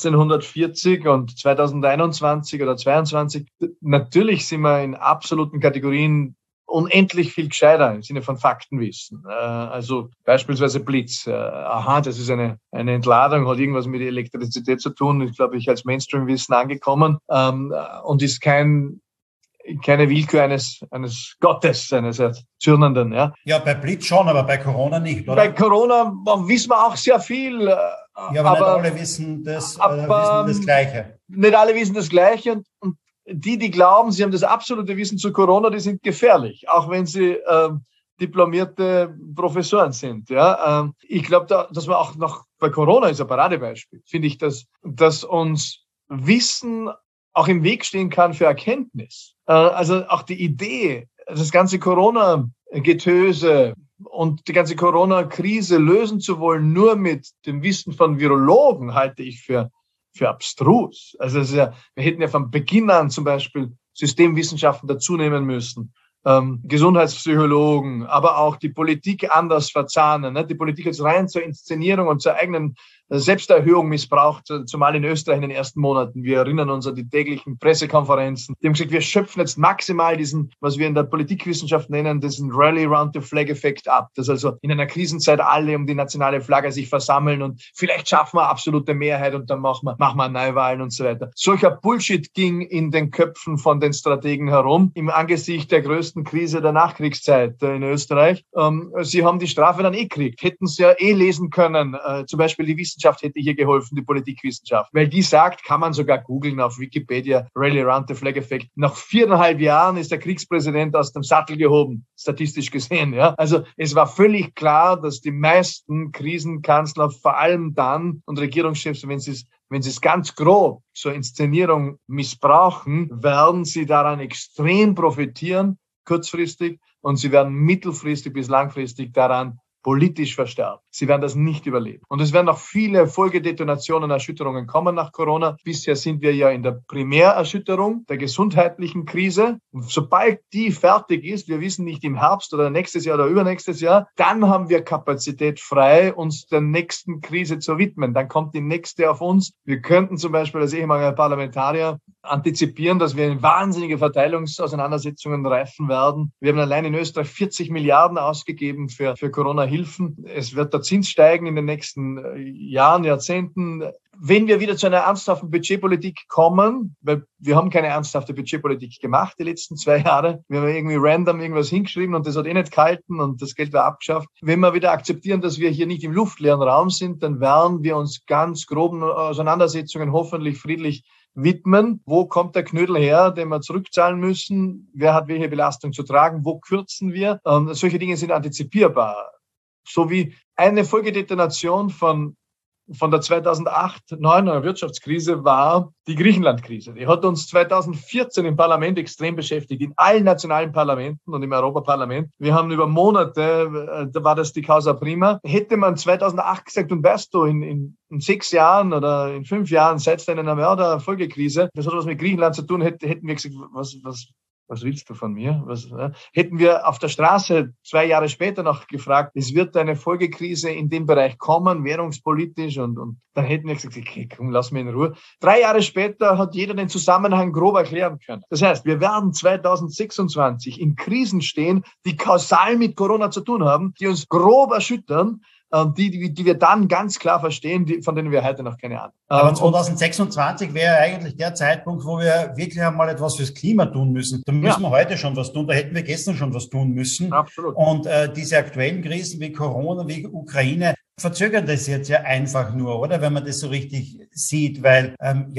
1840 und 2021 oder 22, natürlich sind wir in absoluten Kategorien unendlich viel gescheiter im Sinne von Faktenwissen. Also beispielsweise Blitz. Das ist eine Entladung, hat irgendwas mit Elektrizität zu tun, ist, glaube ich, als Mainstream-Wissen angekommen und ist keine Willkür eines Gottes, eines Zürnenden. Ja, bei Blitz schon, aber bei Corona nicht, oder? Bei Corona wissen wir auch sehr viel. Ja, aber nicht alle wissen das Gleiche. Nicht alle wissen das Gleiche und die glauben, sie haben das absolute Wissen zu Corona, die sind gefährlich, auch wenn sie diplomierte Professoren sind. Ja, ich glaube, dass wir auch noch bei Corona ist ein Paradebeispiel, finde ich, dass uns Wissen auch im Weg stehen kann für Erkenntnis. Also auch die Idee, das ganze Corona-Getöse und die ganze Corona-Krise lösen zu wollen, nur mit dem Wissen von Virologen, halte ich für abstrus. Also wir hätten ja von Beginn an zum Beispiel Systemwissenschaften dazunehmen müssen, Gesundheitspsychologen, aber auch die Politik anders verzahnen. Ne? Die Politik jetzt rein zur Inszenierung und zur eigenen Selbsterhöhung missbraucht, zumal in Österreich in den ersten Monaten. Wir erinnern uns an die täglichen Pressekonferenzen. Die haben gesagt, wir schöpfen jetzt maximal diesen, was wir in der Politikwissenschaft nennen, diesen Rally-Round-the-Flag-Effekt ab. Dass also in einer Krisenzeit alle um die nationale Flagge sich versammeln und vielleicht schaffen wir absolute Mehrheit und dann machen wir Neuwahlen und so weiter. Solcher Bullshit ging in den Köpfen von den Strategen herum im Angesicht der größten Krise der Nachkriegszeit in Österreich. Sie haben die Strafe dann gekriegt. Hätten sie ja lesen können, zum Beispiel die Wissenschaft hätte hier geholfen, die Politikwissenschaft. Weil die sagt, kann man sogar googeln auf Wikipedia, Rally Around the Flag Effect. Nach 4,5 Jahren ist der Kriegspräsident aus dem Sattel gehoben, statistisch gesehen. Ja? Also es war völlig klar, dass die meisten Krisenkanzler vor allem dann und Regierungschefs, wenn sie es ganz grob zur Inszenierung missbrauchen, werden sie daran extrem profitieren, kurzfristig, und sie werden mittelfristig bis langfristig daran politisch verstärkt. Sie werden das nicht überleben. Und es werden noch viele Folgedetonationen, Erschütterungen kommen nach Corona. Bisher sind wir ja in der Primärerschütterung der gesundheitlichen Krise. Und sobald die fertig ist, wir wissen nicht im Herbst oder nächstes Jahr oder übernächstes Jahr, dann haben wir Kapazität frei, uns der nächsten Krise zu widmen. Dann kommt die nächste auf uns. Wir könnten zum Beispiel als ehemaliger Parlamentarier antizipieren, dass wir in wahnsinnige Verteilungsauseinandersetzungen reifen werden. Wir haben allein in Österreich 40 Milliarden ausgegeben für Corona-Hilfen. Es wird der Zins steigen in den nächsten Jahren, Jahrzehnten. Wenn wir wieder zu einer ernsthaften Budgetpolitik kommen, weil wir haben keine ernsthafte Budgetpolitik gemacht die letzten 2 Jahre, wir haben irgendwie random irgendwas hingeschrieben und das hat nicht gehalten und das Geld war abgeschafft. Wenn wir wieder akzeptieren, dass wir hier nicht im luftleeren Raum sind, dann werden wir uns ganz groben Auseinandersetzungen hoffentlich friedlich widmen. Wo kommt der Knödel her, den wir zurückzahlen müssen? Wer hat welche Belastung zu tragen? Wo kürzen wir? Solche Dinge sind antizipierbar. So wie eine Folgedetonation von der 2008-2009er Wirtschaftskrise war die Griechenland-Krise. Die hat uns 2014 im Parlament extrem beschäftigt, in allen nationalen Parlamenten und im Europaparlament. Wir haben über Monate, da war das die Causa Prima. Hätte man 2008 gesagt, und weißt du, in 6 Jahren oder in 5 Jahren seit einer Mörder-Folgekrise, das hat was mit Griechenland zu tun, hätten wir gesagt, was willst du von mir? Hätten wir auf der Straße 2 Jahre später noch gefragt, es wird eine Folgekrise in dem Bereich kommen, währungspolitisch, und dann hätten wir gesagt, okay, komm, lass mich in Ruhe. 3 Jahre später hat jeder den Zusammenhang grob erklären können. Das heißt, wir werden 2026 in Krisen stehen, die kausal mit Corona zu tun haben, die uns grob erschüttern, die wir dann ganz klar verstehen, von denen wir heute noch keine Ahnung haben. Aber 2026 wäre eigentlich der Zeitpunkt, wo wir wirklich einmal etwas fürs Klima tun müssen. Da müssen wir heute schon was tun, da hätten wir gestern schon was tun müssen. Absolut. Und diese aktuellen Krisen wie Corona, wie Ukraine, verzögern das jetzt ja einfach nur, oder? Wenn man das so richtig sieht, weil,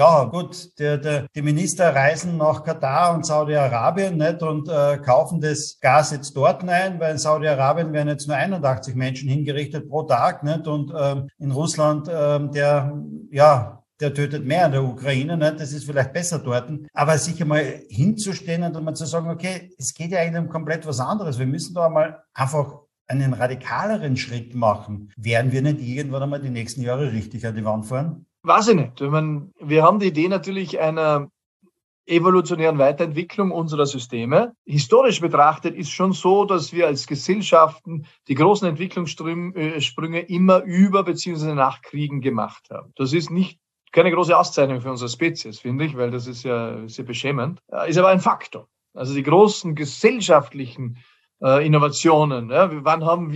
die Minister reisen nach Katar und Saudi-Arabien, nicht, und kaufen das Gas jetzt dort ein, weil in Saudi-Arabien werden jetzt nur 81 Menschen hingerichtet pro Tag, nicht, und in Russland, der tötet mehr in der Ukraine, nicht? Das ist vielleicht besser dort. Aber sich einmal hinzustellen und einmal zu sagen, okay, es geht ja eigentlich um komplett was anderes. Wir müssen da einmal einfach einen radikaleren Schritt machen. Werden wir nicht irgendwann einmal die nächsten Jahre richtig an die Wand fahren? Weiß ich nicht. Wir haben die Idee natürlich einer evolutionären Weiterentwicklung unserer Systeme. Historisch betrachtet ist schon so, dass wir als Gesellschaften die großen Entwicklungssprünge immer über bzw. nach Kriegen gemacht haben. Das ist keine große Auszeichnung für unsere Spezies, finde ich, weil das ist ja sehr beschämend. Ist aber ein Faktor. Also die großen gesellschaftlichen Innovationen. Ja, wann haben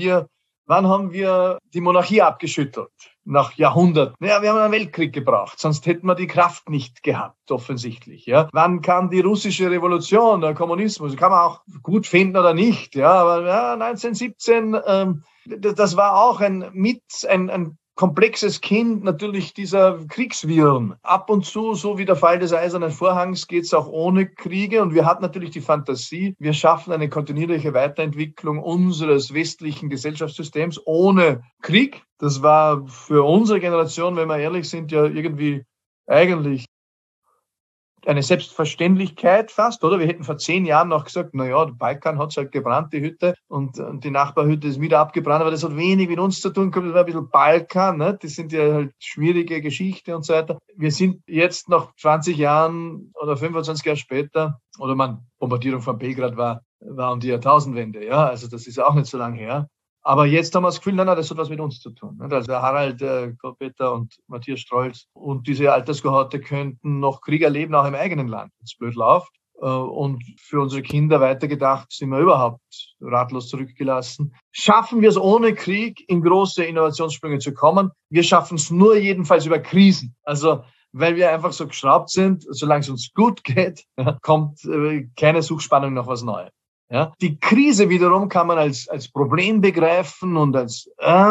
wir die Monarchie abgeschüttelt? Nach Jahrhunderten. Ja, wir haben einen Weltkrieg gebraucht, sonst hätten wir die Kraft nicht gehabt, offensichtlich. Ja, wann kam die russische Revolution, der Kommunismus? Kann man auch gut finden oder nicht. Ja, aber 1917, das war auch ein komplexes Kind natürlich dieser Kriegsviren. Ab und zu, so wie der Fall des Eisernen Vorhangs, geht's auch ohne Kriege. Und wir hatten natürlich die Fantasie, wir schaffen eine kontinuierliche Weiterentwicklung unseres westlichen Gesellschaftssystems ohne Krieg. Das war für unsere Generation, wenn wir ehrlich sind, ja irgendwie eigentlich eine Selbstverständlichkeit fast, oder? Wir hätten vor 10 Jahren noch gesagt, der Balkan hat's halt gebrannt, die Hütte, und die Nachbarhütte ist wieder abgebrannt, aber das hat wenig mit uns zu tun gehabt, das war ein bisschen Balkan, ne? Das sind ja halt schwierige Geschichte und so weiter. Wir sind jetzt nach 20 Jahren oder 25 Jahre später, Bombardierung von Belgrad war um die Jahrtausendwende, ja, also das ist auch nicht so lange her. Aber jetzt haben wir das Gefühl, das hat was mit uns zu tun. Also Harald Kohlpeter und Matthias Strolz und diese Alterskohorte könnten noch Krieg erleben, auch im eigenen Land, wenn es blöd läuft. Und für unsere Kinder weitergedacht sind wir überhaupt ratlos zurückgelassen. Schaffen wir es ohne Krieg, in große Innovationssprünge zu kommen? Wir schaffen es nur jedenfalls über Krisen. Also weil wir einfach so geschraubt sind, solange es uns gut geht, kommt keine Suchspannung nach was Neues. Ja, die Krise wiederum kann man als Problem begreifen und als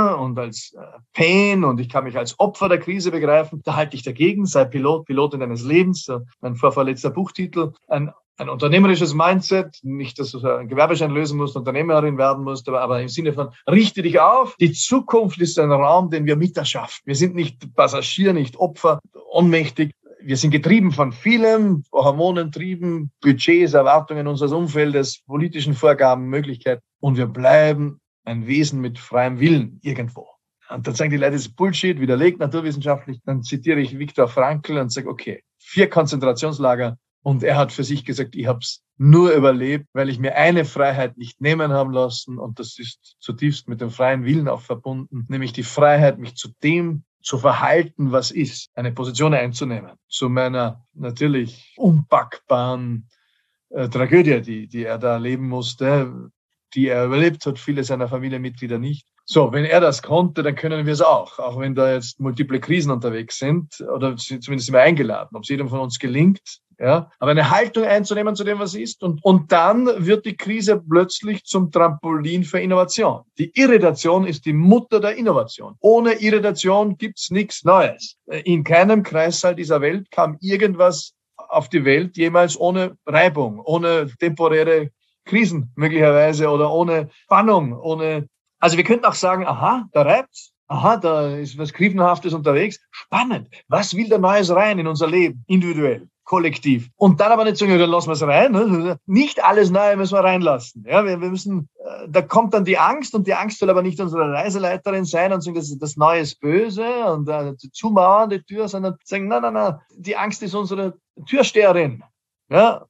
Pain, und ich kann mich als Opfer der Krise begreifen. Da halte ich dagegen, sei Pilotin deines Lebens. Mein vorvorletzter Buchtitel. Ein unternehmerisches Mindset, nicht, dass du einen Gewerbeschein lösen musst, Unternehmerin werden musst, aber im Sinne von, richte dich auf. Die Zukunft ist ein Raum, den wir miterschaffen. Wir sind nicht Passagier, nicht Opfer, ohnmächtig. Wir sind getrieben von vielem, Hormonen trieben, Budgets, Erwartungen unseres Umfeldes, politischen Vorgaben, Möglichkeiten. Und wir bleiben ein Wesen mit freiem Willen irgendwo. Und dann sagen die Leute, das ist Bullshit, widerlegt naturwissenschaftlich. Dann zitiere ich Viktor Frankl und sage, okay, 4 Konzentrationslager. Und er hat für sich gesagt, ich habe es nur überlebt, weil ich mir eine Freiheit nicht nehmen haben lassen. Und das ist zutiefst mit dem freien Willen auch verbunden, nämlich die Freiheit, mich zu dem zu verhalten, was ist, eine Position einzunehmen. Zu meiner natürlich unpackbaren Tragödie, die er da erleben musste, die er überlebt hat, viele seiner Familienmitglieder nicht. So, wenn er das konnte, dann können wir es auch wenn da jetzt multiple Krisen unterwegs sind, oder zumindest sind wir eingeladen, ob es jedem von uns gelingt, ja, aber eine Haltung einzunehmen zu dem, was ist, und dann wird die Krise plötzlich zum Trampolin für Innovation. Die Irritation ist die Mutter der Innovation. Ohne Irritation gibt's nichts Neues. In keinem Kreissaal dieser Welt kam irgendwas auf die Welt jemals ohne Reibung, ohne temporäre Krisen möglicherweise oder ohne Spannung, also wir könnten auch sagen, aha, da reibt's, aha, da ist was Krisenhaftes unterwegs. Spannend. Was will da Neues rein in unser Leben? Individuell, kollektiv. Und dann aber nicht sagen, dann lassen wir es rein. Ne? Nicht alles Neue müssen wir reinlassen. Ja, wir müssen, da kommt dann die Angst, und die Angst soll aber nicht unsere Reiseleiterin sein und sagen, das Neue ist böse und zumauern die Tür, sondern sagen, nein, die Angst ist unsere Türsteherin. Ja,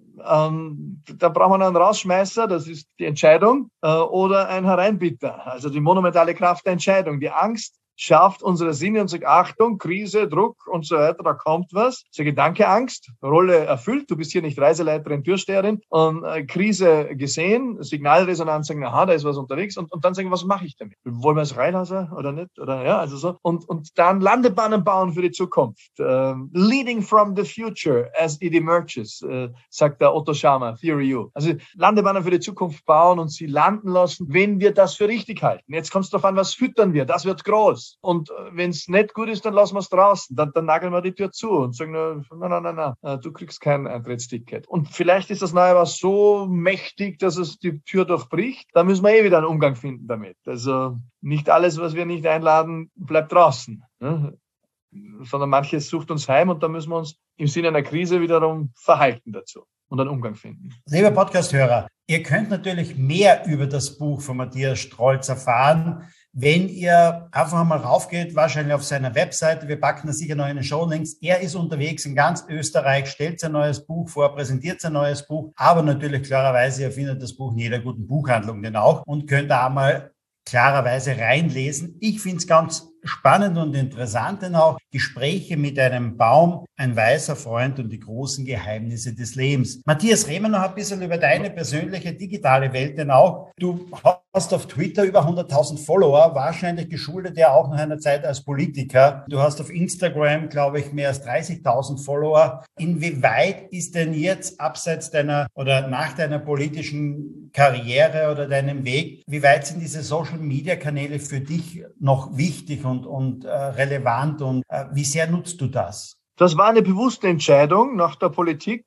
da brauchen wir einen Rausschmeißer, das ist die Entscheidung, oder ein Hereinbitter, also die monumentale Kraft der Entscheidung. Die Angst schärft unsere Sinne und sagt, Achtung, Krise, Druck und so weiter, da kommt was. Ich sage, danke Angst, Rolle erfüllt, du bist hier nicht Reiseleiterin, Türsteherin, und Krise gesehen, Signalresonanz sagen, aha, da ist was unterwegs, und dann sagen, was mache ich damit? Wollen wir es reinlassen oder nicht? Oder ja, also so. Und dann Landebahnen bauen für die Zukunft. Leading from the future as it emerges, sagt der Otto Scharmer, Theory U. Also Landebahnen für die Zukunft bauen und sie landen lassen, wenn wir das für richtig halten. Jetzt kommt es darauf an, was füttern wir, das wird groß. Und wenn es nicht gut ist, dann lassen wir es draußen. Dann nageln wir die Tür zu und sagen, nein, du kriegst kein Eintrittsticket. Und vielleicht ist das Neue was so mächtig, dass es die Tür durchbricht. Da müssen wir wieder einen Umgang finden damit. Also nicht alles, was wir nicht einladen, bleibt draußen. Ne? Sondern manches sucht uns heim, und da müssen wir uns im Sinne einer Krise wiederum verhalten dazu und einen Umgang finden. Liebe Podcast-Hörer, ihr könnt natürlich mehr über das Buch von Matthias Strolz erfahren, wenn ihr einfach mal raufgeht, wahrscheinlich auf seiner Webseite. Wir packen das sicher noch in den Showlinks. Er ist unterwegs in ganz Österreich, stellt sein neues Buch vor, präsentiert sein neues Buch, aber natürlich klarerweise, ihr findet das Buch in jeder guten Buchhandlung denn auch und könnt da mal klarerweise reinlesen. Ich finde es ganz spannend und interessant, denn auch Gespräche mit einem Baum, ein weißer Freund und die großen Geheimnisse des Lebens. Matthias, reden wir noch ein bisschen über deine persönliche digitale Welt, denn auch du hast auf Twitter über 100.000 Follower, wahrscheinlich geschuldet ja auch nach einer Zeit als Politiker. Du hast auf Instagram, glaube ich, mehr als 30.000 Follower. Inwieweit ist denn jetzt abseits deiner oder nach deiner politischen Karriere oder deinem Weg, wie weit sind diese Social-Media-Kanäle für dich noch wichtig und relevant, und wie sehr nutzt du das? Das war eine bewusste Entscheidung nach der Politik.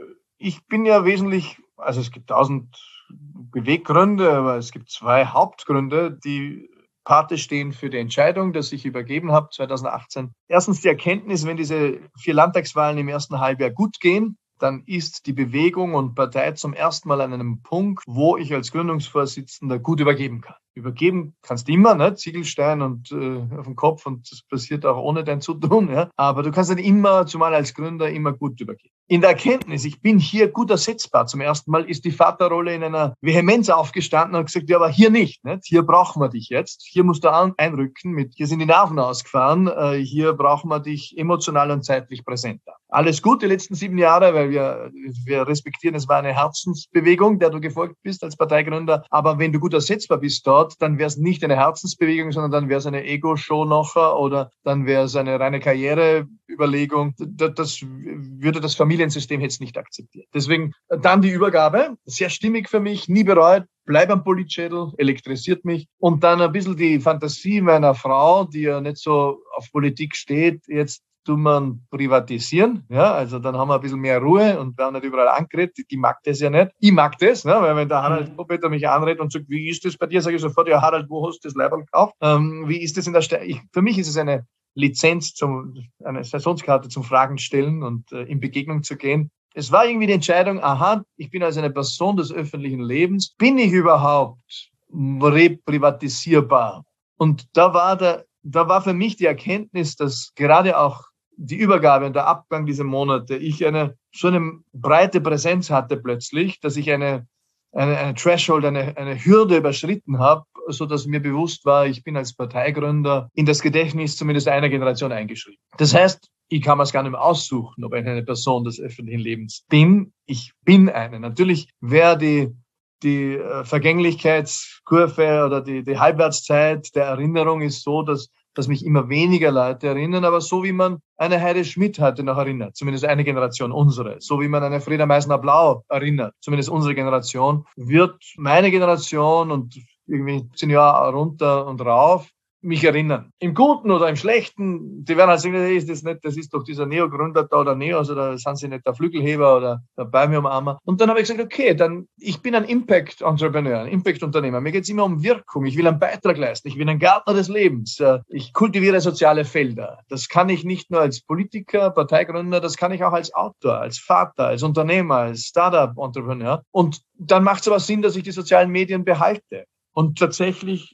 Ich bin ja wesentlich, also es gibt 1000 Beweggründe, aber es gibt 2 Hauptgründe, die Pate stehen für die Entscheidung, dass ich übergeben habe 2018. Erstens die Erkenntnis, wenn diese 4 Landtagswahlen im ersten Halbjahr gut gehen, dann ist die Bewegung und Partei zum ersten Mal an einem Punkt, wo ich als Gründungsvorsitzender gut übergeben kann. Übergeben kannst du immer, ne? Ziegelstein und auf den Kopf, und das passiert auch ohne dein Zutun. Ja? Aber du kannst dann immer, zumal als Gründer, immer gut übergeben. In der Erkenntnis, ich bin hier gut ersetzbar zum ersten Mal, ist die Vaterrolle in einer Vehemenz aufgestanden und gesagt, ja, aber hier nicht. Hier brauchen wir dich jetzt. Hier musst du einrücken. Hier sind die Nerven ausgefahren. Hier brauchen wir dich emotional und zeitlich präsenter. Alles gut die letzten 7 Jahre, weil wir respektieren, es war eine Herzensbewegung, der du gefolgt bist als Parteigründer. Aber wenn du gut ersetzbar bist dort, dann wäre es nicht eine Herzensbewegung, sondern dann wäre es eine Ego-Show noch, oder dann wäre es eine reine Karriereüberlegung. Das würde das Familiensystem jetzt nicht akzeptieren. Deswegen dann die Übergabe, sehr stimmig für mich, nie bereut, bleib am Politschädel, elektrisiert mich. Und dann ein bisschen die Fantasie meiner Frau, die ja nicht so auf Politik steht, jetzt tun wir privatisieren, ja, also dann haben wir ein bisschen mehr Ruhe und werden nicht überall angeredet, die mag das ja nicht. Ich mag das, ne, weil wenn der Harald Poppeter mich anredet und sagt, wie ist das bei dir, sage ich sofort, ja Harald, wo hast du das Leiberl gekauft? Wie ist das in der für mich ist es eine Lizenz, eine Saisonkarte zum Fragen stellen und in Begegnung zu gehen. Es war irgendwie die Entscheidung, aha, ich bin also eine Person des öffentlichen Lebens, bin ich überhaupt reprivatisierbar. Und da war für mich die Erkenntnis, dass gerade auch die Übergabe und der Abgang dieser Monate ich so eine breite Präsenz hatte plötzlich, dass ich eine Threshold, eine Hürde überschritten habe, so dass mir bewusst war, ich bin als Parteigründer in das Gedächtnis zumindest einer Generation eingeschrieben. Das heißt, ich kann mir es gar nicht mehr aussuchen, ob ich eine Person des öffentlichen Lebens bin. Ich bin eine. Natürlich wäre die Vergänglichkeitskurve oder die Halbwertszeit der Erinnerung ist so, dass mich immer weniger Leute erinnern, aber so wie man eine Heide Schmidt heute noch erinnert, zumindest eine Generation unsere, so wie man eine Frieda Meissner-Blau erinnert, zumindest unsere Generation, wird meine Generation und irgendwie 10 Jahre runter und rauf mich erinnern. Im Guten oder im Schlechten, die werden halt sagen, hey, das ist doch dieser Neo-Gründer da oder Neos oder sind sie nicht der Flügelheber oder der Bäume-Umarmer. Und dann habe ich gesagt, okay, ich bin ein Impact-Entrepreneur, ein Impact-Unternehmer. Mir geht es immer um Wirkung. Ich will einen Beitrag leisten. Ich bin ein Gärtner des Lebens. Ich kultiviere soziale Felder. Das kann ich nicht nur als Politiker, Parteigründer, das kann ich auch als Autor, als Vater, als Unternehmer, als Startup-Entrepreneur. Und dann macht es aber Sinn, dass ich die sozialen Medien behalte. Und tatsächlich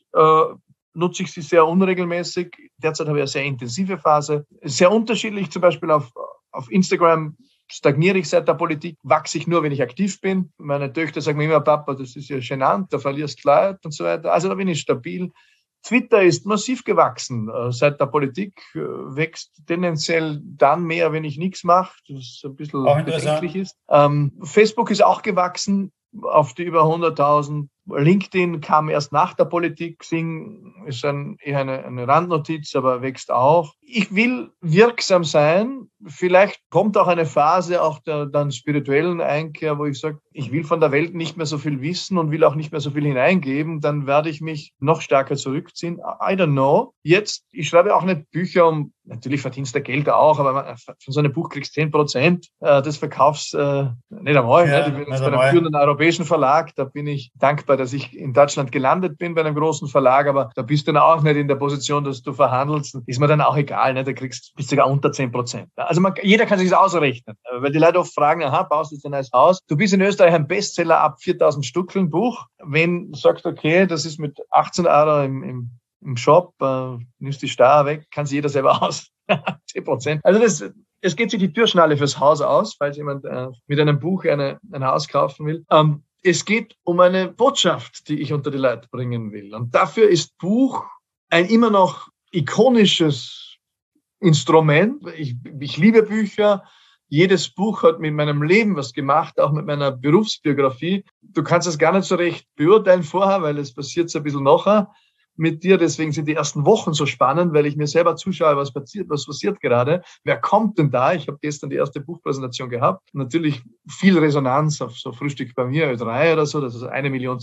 nutze ich sie sehr unregelmäßig. Derzeit habe ich eine sehr intensive Phase. Sehr unterschiedlich, zum Beispiel auf Instagram stagniere ich seit der Politik, wachse ich nur, wenn ich aktiv bin. Meine Töchter sagen mir immer, Papa, das ist ja genannt, da verlierst du Leute und so weiter. Also da bin ich stabil. Twitter ist massiv gewachsen seit der Politik, wächst tendenziell dann mehr, wenn ich nichts mache, das ein bisschen bedenklich ist. Facebook ist auch gewachsen auf die über 100.000. LinkedIn kam erst nach der Politik. Xing ist eher eine Randnotiz, aber wächst auch. Ich will wirksam sein. Vielleicht kommt auch eine Phase auch der dann spirituellen Einkehr, wo ich sage, ich will von der Welt nicht mehr so viel wissen und will auch nicht mehr so viel hineingeben. Dann werde ich mich noch stärker zurückziehen. I don't know. Jetzt, ich schreibe auch nicht Bücher natürlich verdienst du Geld auch, aber von so einem Buch kriegst du 10% des Verkaufs nicht einmal. Ja, ich bin jetzt bei einem führenden europäischen Verlag, da bin ich dankbar, dass ich in Deutschland gelandet bin bei einem großen Verlag, aber da bist du dann auch nicht in der Position, dass du verhandelst. Ist mir dann auch egal, ne? Da bist du sogar unter 10%. Also jeder kann sich das ausrechnen, weil die Leute oft fragen, aha, baust du jetzt ein neues Haus? Du bist in Österreich ein Bestseller ab 4.000 Stückeln Buch. Wenn du sagst, okay, das ist mit 18 Euro im Shop, nimmst die Steuer weg, kann sich jeder selber aus. 10%. Also es geht sich die Türschnalle fürs Haus aus, falls jemand mit einem Buch ein Haus kaufen will. Es geht um eine Botschaft, die ich unter die Leute bringen will. Und dafür ist Buch ein immer noch ikonisches Instrument. Ich liebe Bücher. Jedes Buch hat mit meinem Leben was gemacht, auch mit meiner Berufsbiografie. Du kannst es gar nicht so recht beurteilen vorher, weil es passiert so ein bisschen nachher mit dir. Deswegen sind die ersten Wochen so spannend, weil ich mir selber zuschaue, was passiert gerade. Wer kommt denn da? Ich habe gestern die erste Buchpräsentation gehabt. Natürlich viel Resonanz auf so Frühstück bei mir, Ö3 oder so. Das ist 1 Million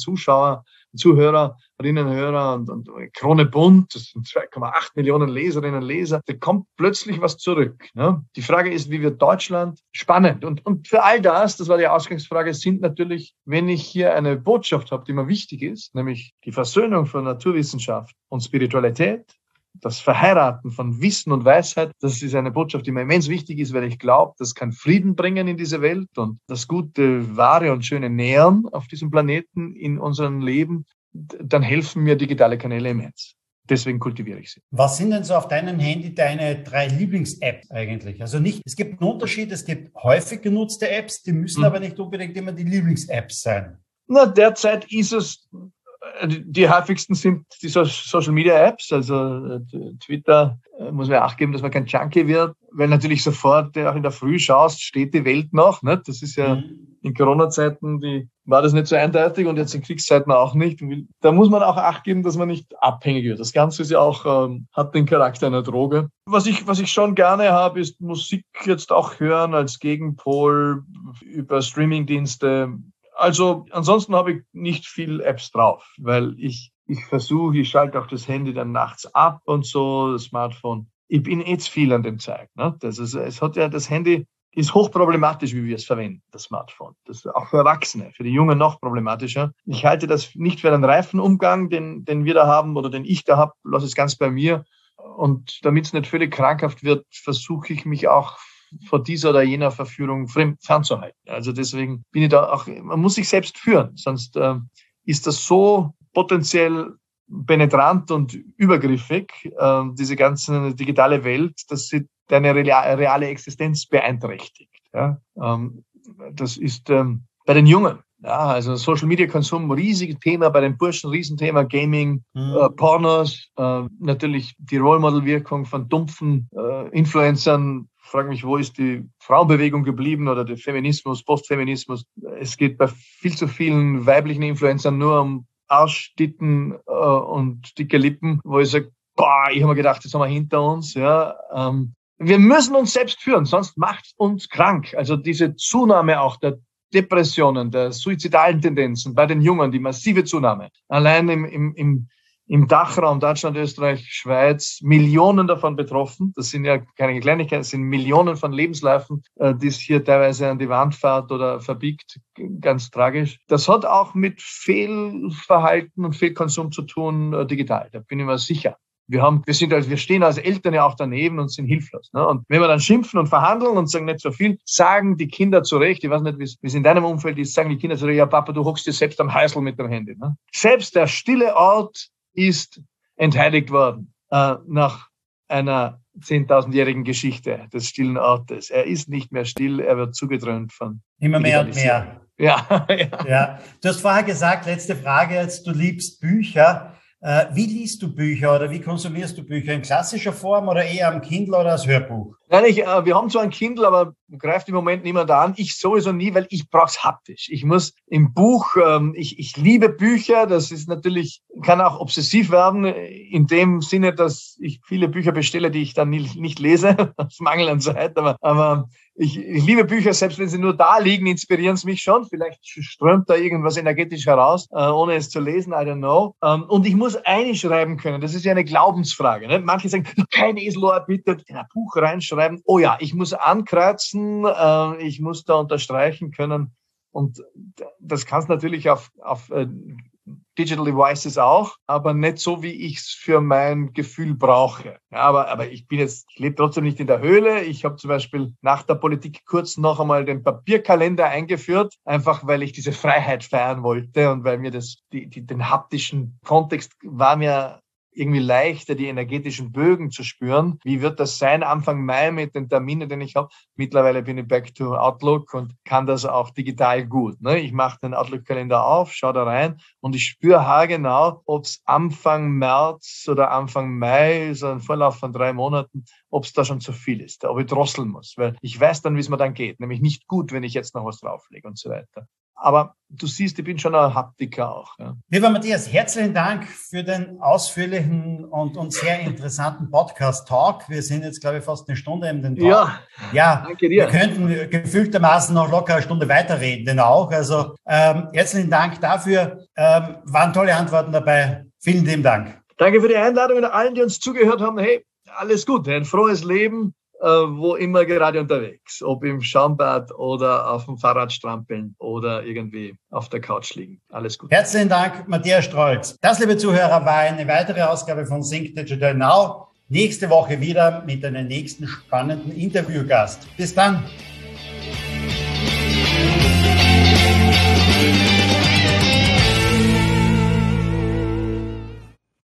Zuhörerinnen, Hörer und Krone Bunt. Das sind 2,8 Millionen Leserinnen und Leser. Da kommt plötzlich was zurück. Ne? Die Frage ist, wie wird Deutschland spannend? Und für all das war die Ausgangsfrage, sind natürlich, wenn ich hier eine Botschaft habe, die mir wichtig ist, nämlich die Versöhnung von Naturwissenschaft und Spiritualität, das Verheiraten von Wissen und Weisheit, das ist eine Botschaft, die mir immens wichtig ist, weil ich glaube, das kann Frieden bringen in diese Welt und das gute, wahre und schöne Nähern auf diesem Planeten in unserem Leben, dann helfen mir digitale Kanäle immens. Deswegen kultiviere ich sie. Was sind denn so auf deinem Handy deine 3 Lieblings-Apps eigentlich? Also es gibt einen Unterschied, es gibt häufig genutzte Apps, die müssen aber nicht unbedingt immer die Lieblings-Apps sein. Na, derzeit ist es, die häufigsten sind die Social-Media-Apps, also Twitter muss man Acht geben, dass man kein Junkie wird, weil natürlich sofort auch in der Früh schaust, steht die Welt noch. Ne? Das ist ja in Corona-Zeiten, war das nicht so eindeutig und jetzt in Kriegszeiten auch nicht. Da muss man auch Acht geben, dass man nicht abhängig wird. Das Ganze ist ja auch, hat den Charakter einer Droge. Was ich schon gerne habe, ist Musik jetzt auch hören als Gegenpol über Streamingdienste. Also ansonsten habe ich nicht viel Apps drauf, weil ich schalte auch das Handy dann nachts ab und so, das Smartphone. Ich bin zu viel an dem Zeug. Ne? Das Handy ist hochproblematisch, wie wir es verwenden, das Smartphone. Das ist auch für Erwachsene, für die Jungen noch problematischer. Ich halte das nicht für einen reifen Umgang, den wir da haben oder den ich da habe, lasse es ganz bei mir. Und damit es nicht völlig krankhaft wird, versuche ich mich auch vor dieser oder jener Verführung fernzuhalten. Also deswegen bin ich da auch, man muss sich selbst führen, sonst ist das so potenziell penetrant und übergriffig, diese ganze digitale Welt, dass sie deine reale Existenz beeinträchtigt. Ja? Das ist bei den Jungen. Ja, also Social-Media-Konsum, riesiges Thema, bei den Burschen Riesenthema, Gaming, Pornos, natürlich die Role-Model-Wirkung von dumpfen Influencern. Ich frage mich, wo ist die Frauenbewegung geblieben oder der Feminismus, Postfeminismus? Es geht bei viel zu vielen weiblichen Influencern nur um Arsch-Titten und dicke Lippen, wo ich sage, ich habe mir gedacht, das haben wir hinter uns. Ja. Wir müssen uns selbst führen, sonst macht es uns krank. Also diese Zunahme auch der Depressionen, der suizidalen Tendenzen bei den Jungen, die massive Zunahme. Allein im Dachraum Deutschland, Österreich, Schweiz, Millionen davon betroffen. Das sind ja keine Kleinigkeiten, das sind Millionen von Lebensläufen, die es hier teilweise an die Wand fährt oder verbiegt. Ganz tragisch. Das hat auch mit Fehlverhalten und Fehlkonsum zu tun, digital. Da bin ich mir sicher. Wir stehen als Eltern ja auch daneben und sind hilflos. Ne? Und wenn wir dann schimpfen und verhandeln und sagen nicht so viel, sagen die Kinder zurecht, ich weiß nicht, wie es in deinem Umfeld ist, sagen die Kinder zurecht, ja Papa, du hockst dir selbst am Heißel mit dem Handy. Ne? Selbst der stille Ort ist entheiligt worden nach einer 10.000-jährigen Geschichte des stillen Ortes. Er ist nicht mehr still, er wird zugedröhnt von immer mehr und mehr. Ja. Du hast vorher gesagt, letzte Frage jetzt, du liebst Bücher. Wie liest du Bücher oder wie konsumierst du Bücher? In klassischer Form oder eher am Kindle oder als Hörbuch? Nein, wir haben zwar ein Kindle, aber greift im Moment niemand an. Ich sowieso nie, weil ich brauche es haptisch. Ich muss im Buch, ich liebe Bücher, das ist natürlich, kann auch obsessiv werden, in dem Sinne, dass ich viele Bücher bestelle, die ich dann nicht lese, aus Mangel an Zeit, aber ich liebe Bücher, selbst wenn sie nur da liegen, inspirieren sie mich schon. Vielleicht strömt da irgendwas energetisch heraus, ohne es zu lesen, I don't know. Und ich muss einschreiben können, das ist ja eine Glaubensfrage. Ne? Manche sagen, kein Eselohr, bitte in ein Buch reinschreiben. Oh ja, ich muss ankreuzen, ich muss da unterstreichen können. Und das kannst du natürlich auf Digital Devices auch, aber nicht so, wie ich es für mein Gefühl brauche. Ja, aber ich lebe trotzdem nicht in der Höhle. Ich habe zum Beispiel nach der Politik kurz noch einmal den Papierkalender eingeführt, einfach weil ich diese Freiheit feiern wollte und weil mir den haptischen Kontext war mir irgendwie leichter, die energetischen Bögen zu spüren. Wie wird das sein Anfang Mai mit den Terminen, den ich habe? Mittlerweile bin ich back to Outlook und kann das auch digital gut. Ne? Ich mache den Outlook-Kalender auf, schaue da rein und ich spüre haargenau, ob es Anfang März oder Anfang Mai, so ein Vorlauf von 3 Monaten, ob es da schon zu viel ist, ob ich drosseln muss. Weil ich weiß dann, wie es mir dann geht. Nämlich nicht gut, wenn ich jetzt noch was drauflege und so weiter. Aber du siehst, ich bin schon ein Haptiker auch. Ja. Lieber Matthias, herzlichen Dank für den ausführlichen und sehr interessanten Podcast-Talk. Wir sind jetzt, glaube ich, fast eine Stunde in den Talk. Ja, danke dir. Wir könnten gefühltermaßen noch locker eine Stunde weiterreden, denn auch. Also herzlichen Dank dafür. Waren tolle Antworten dabei. Vielen lieben Dank. Danke für die Einladung und allen, die uns zugehört haben. Hey, alles gut, ein frohes Leben. Wo immer gerade unterwegs, ob im Schaumbad oder auf dem Fahrrad strampeln oder irgendwie auf der Couch liegen. Alles gut. Herzlichen Dank, Matthias Strolz. Das, liebe Zuhörer, war eine weitere Ausgabe von Think Digital Now. Nächste Woche wieder mit einem nächsten spannenden Interviewgast. Bis dann.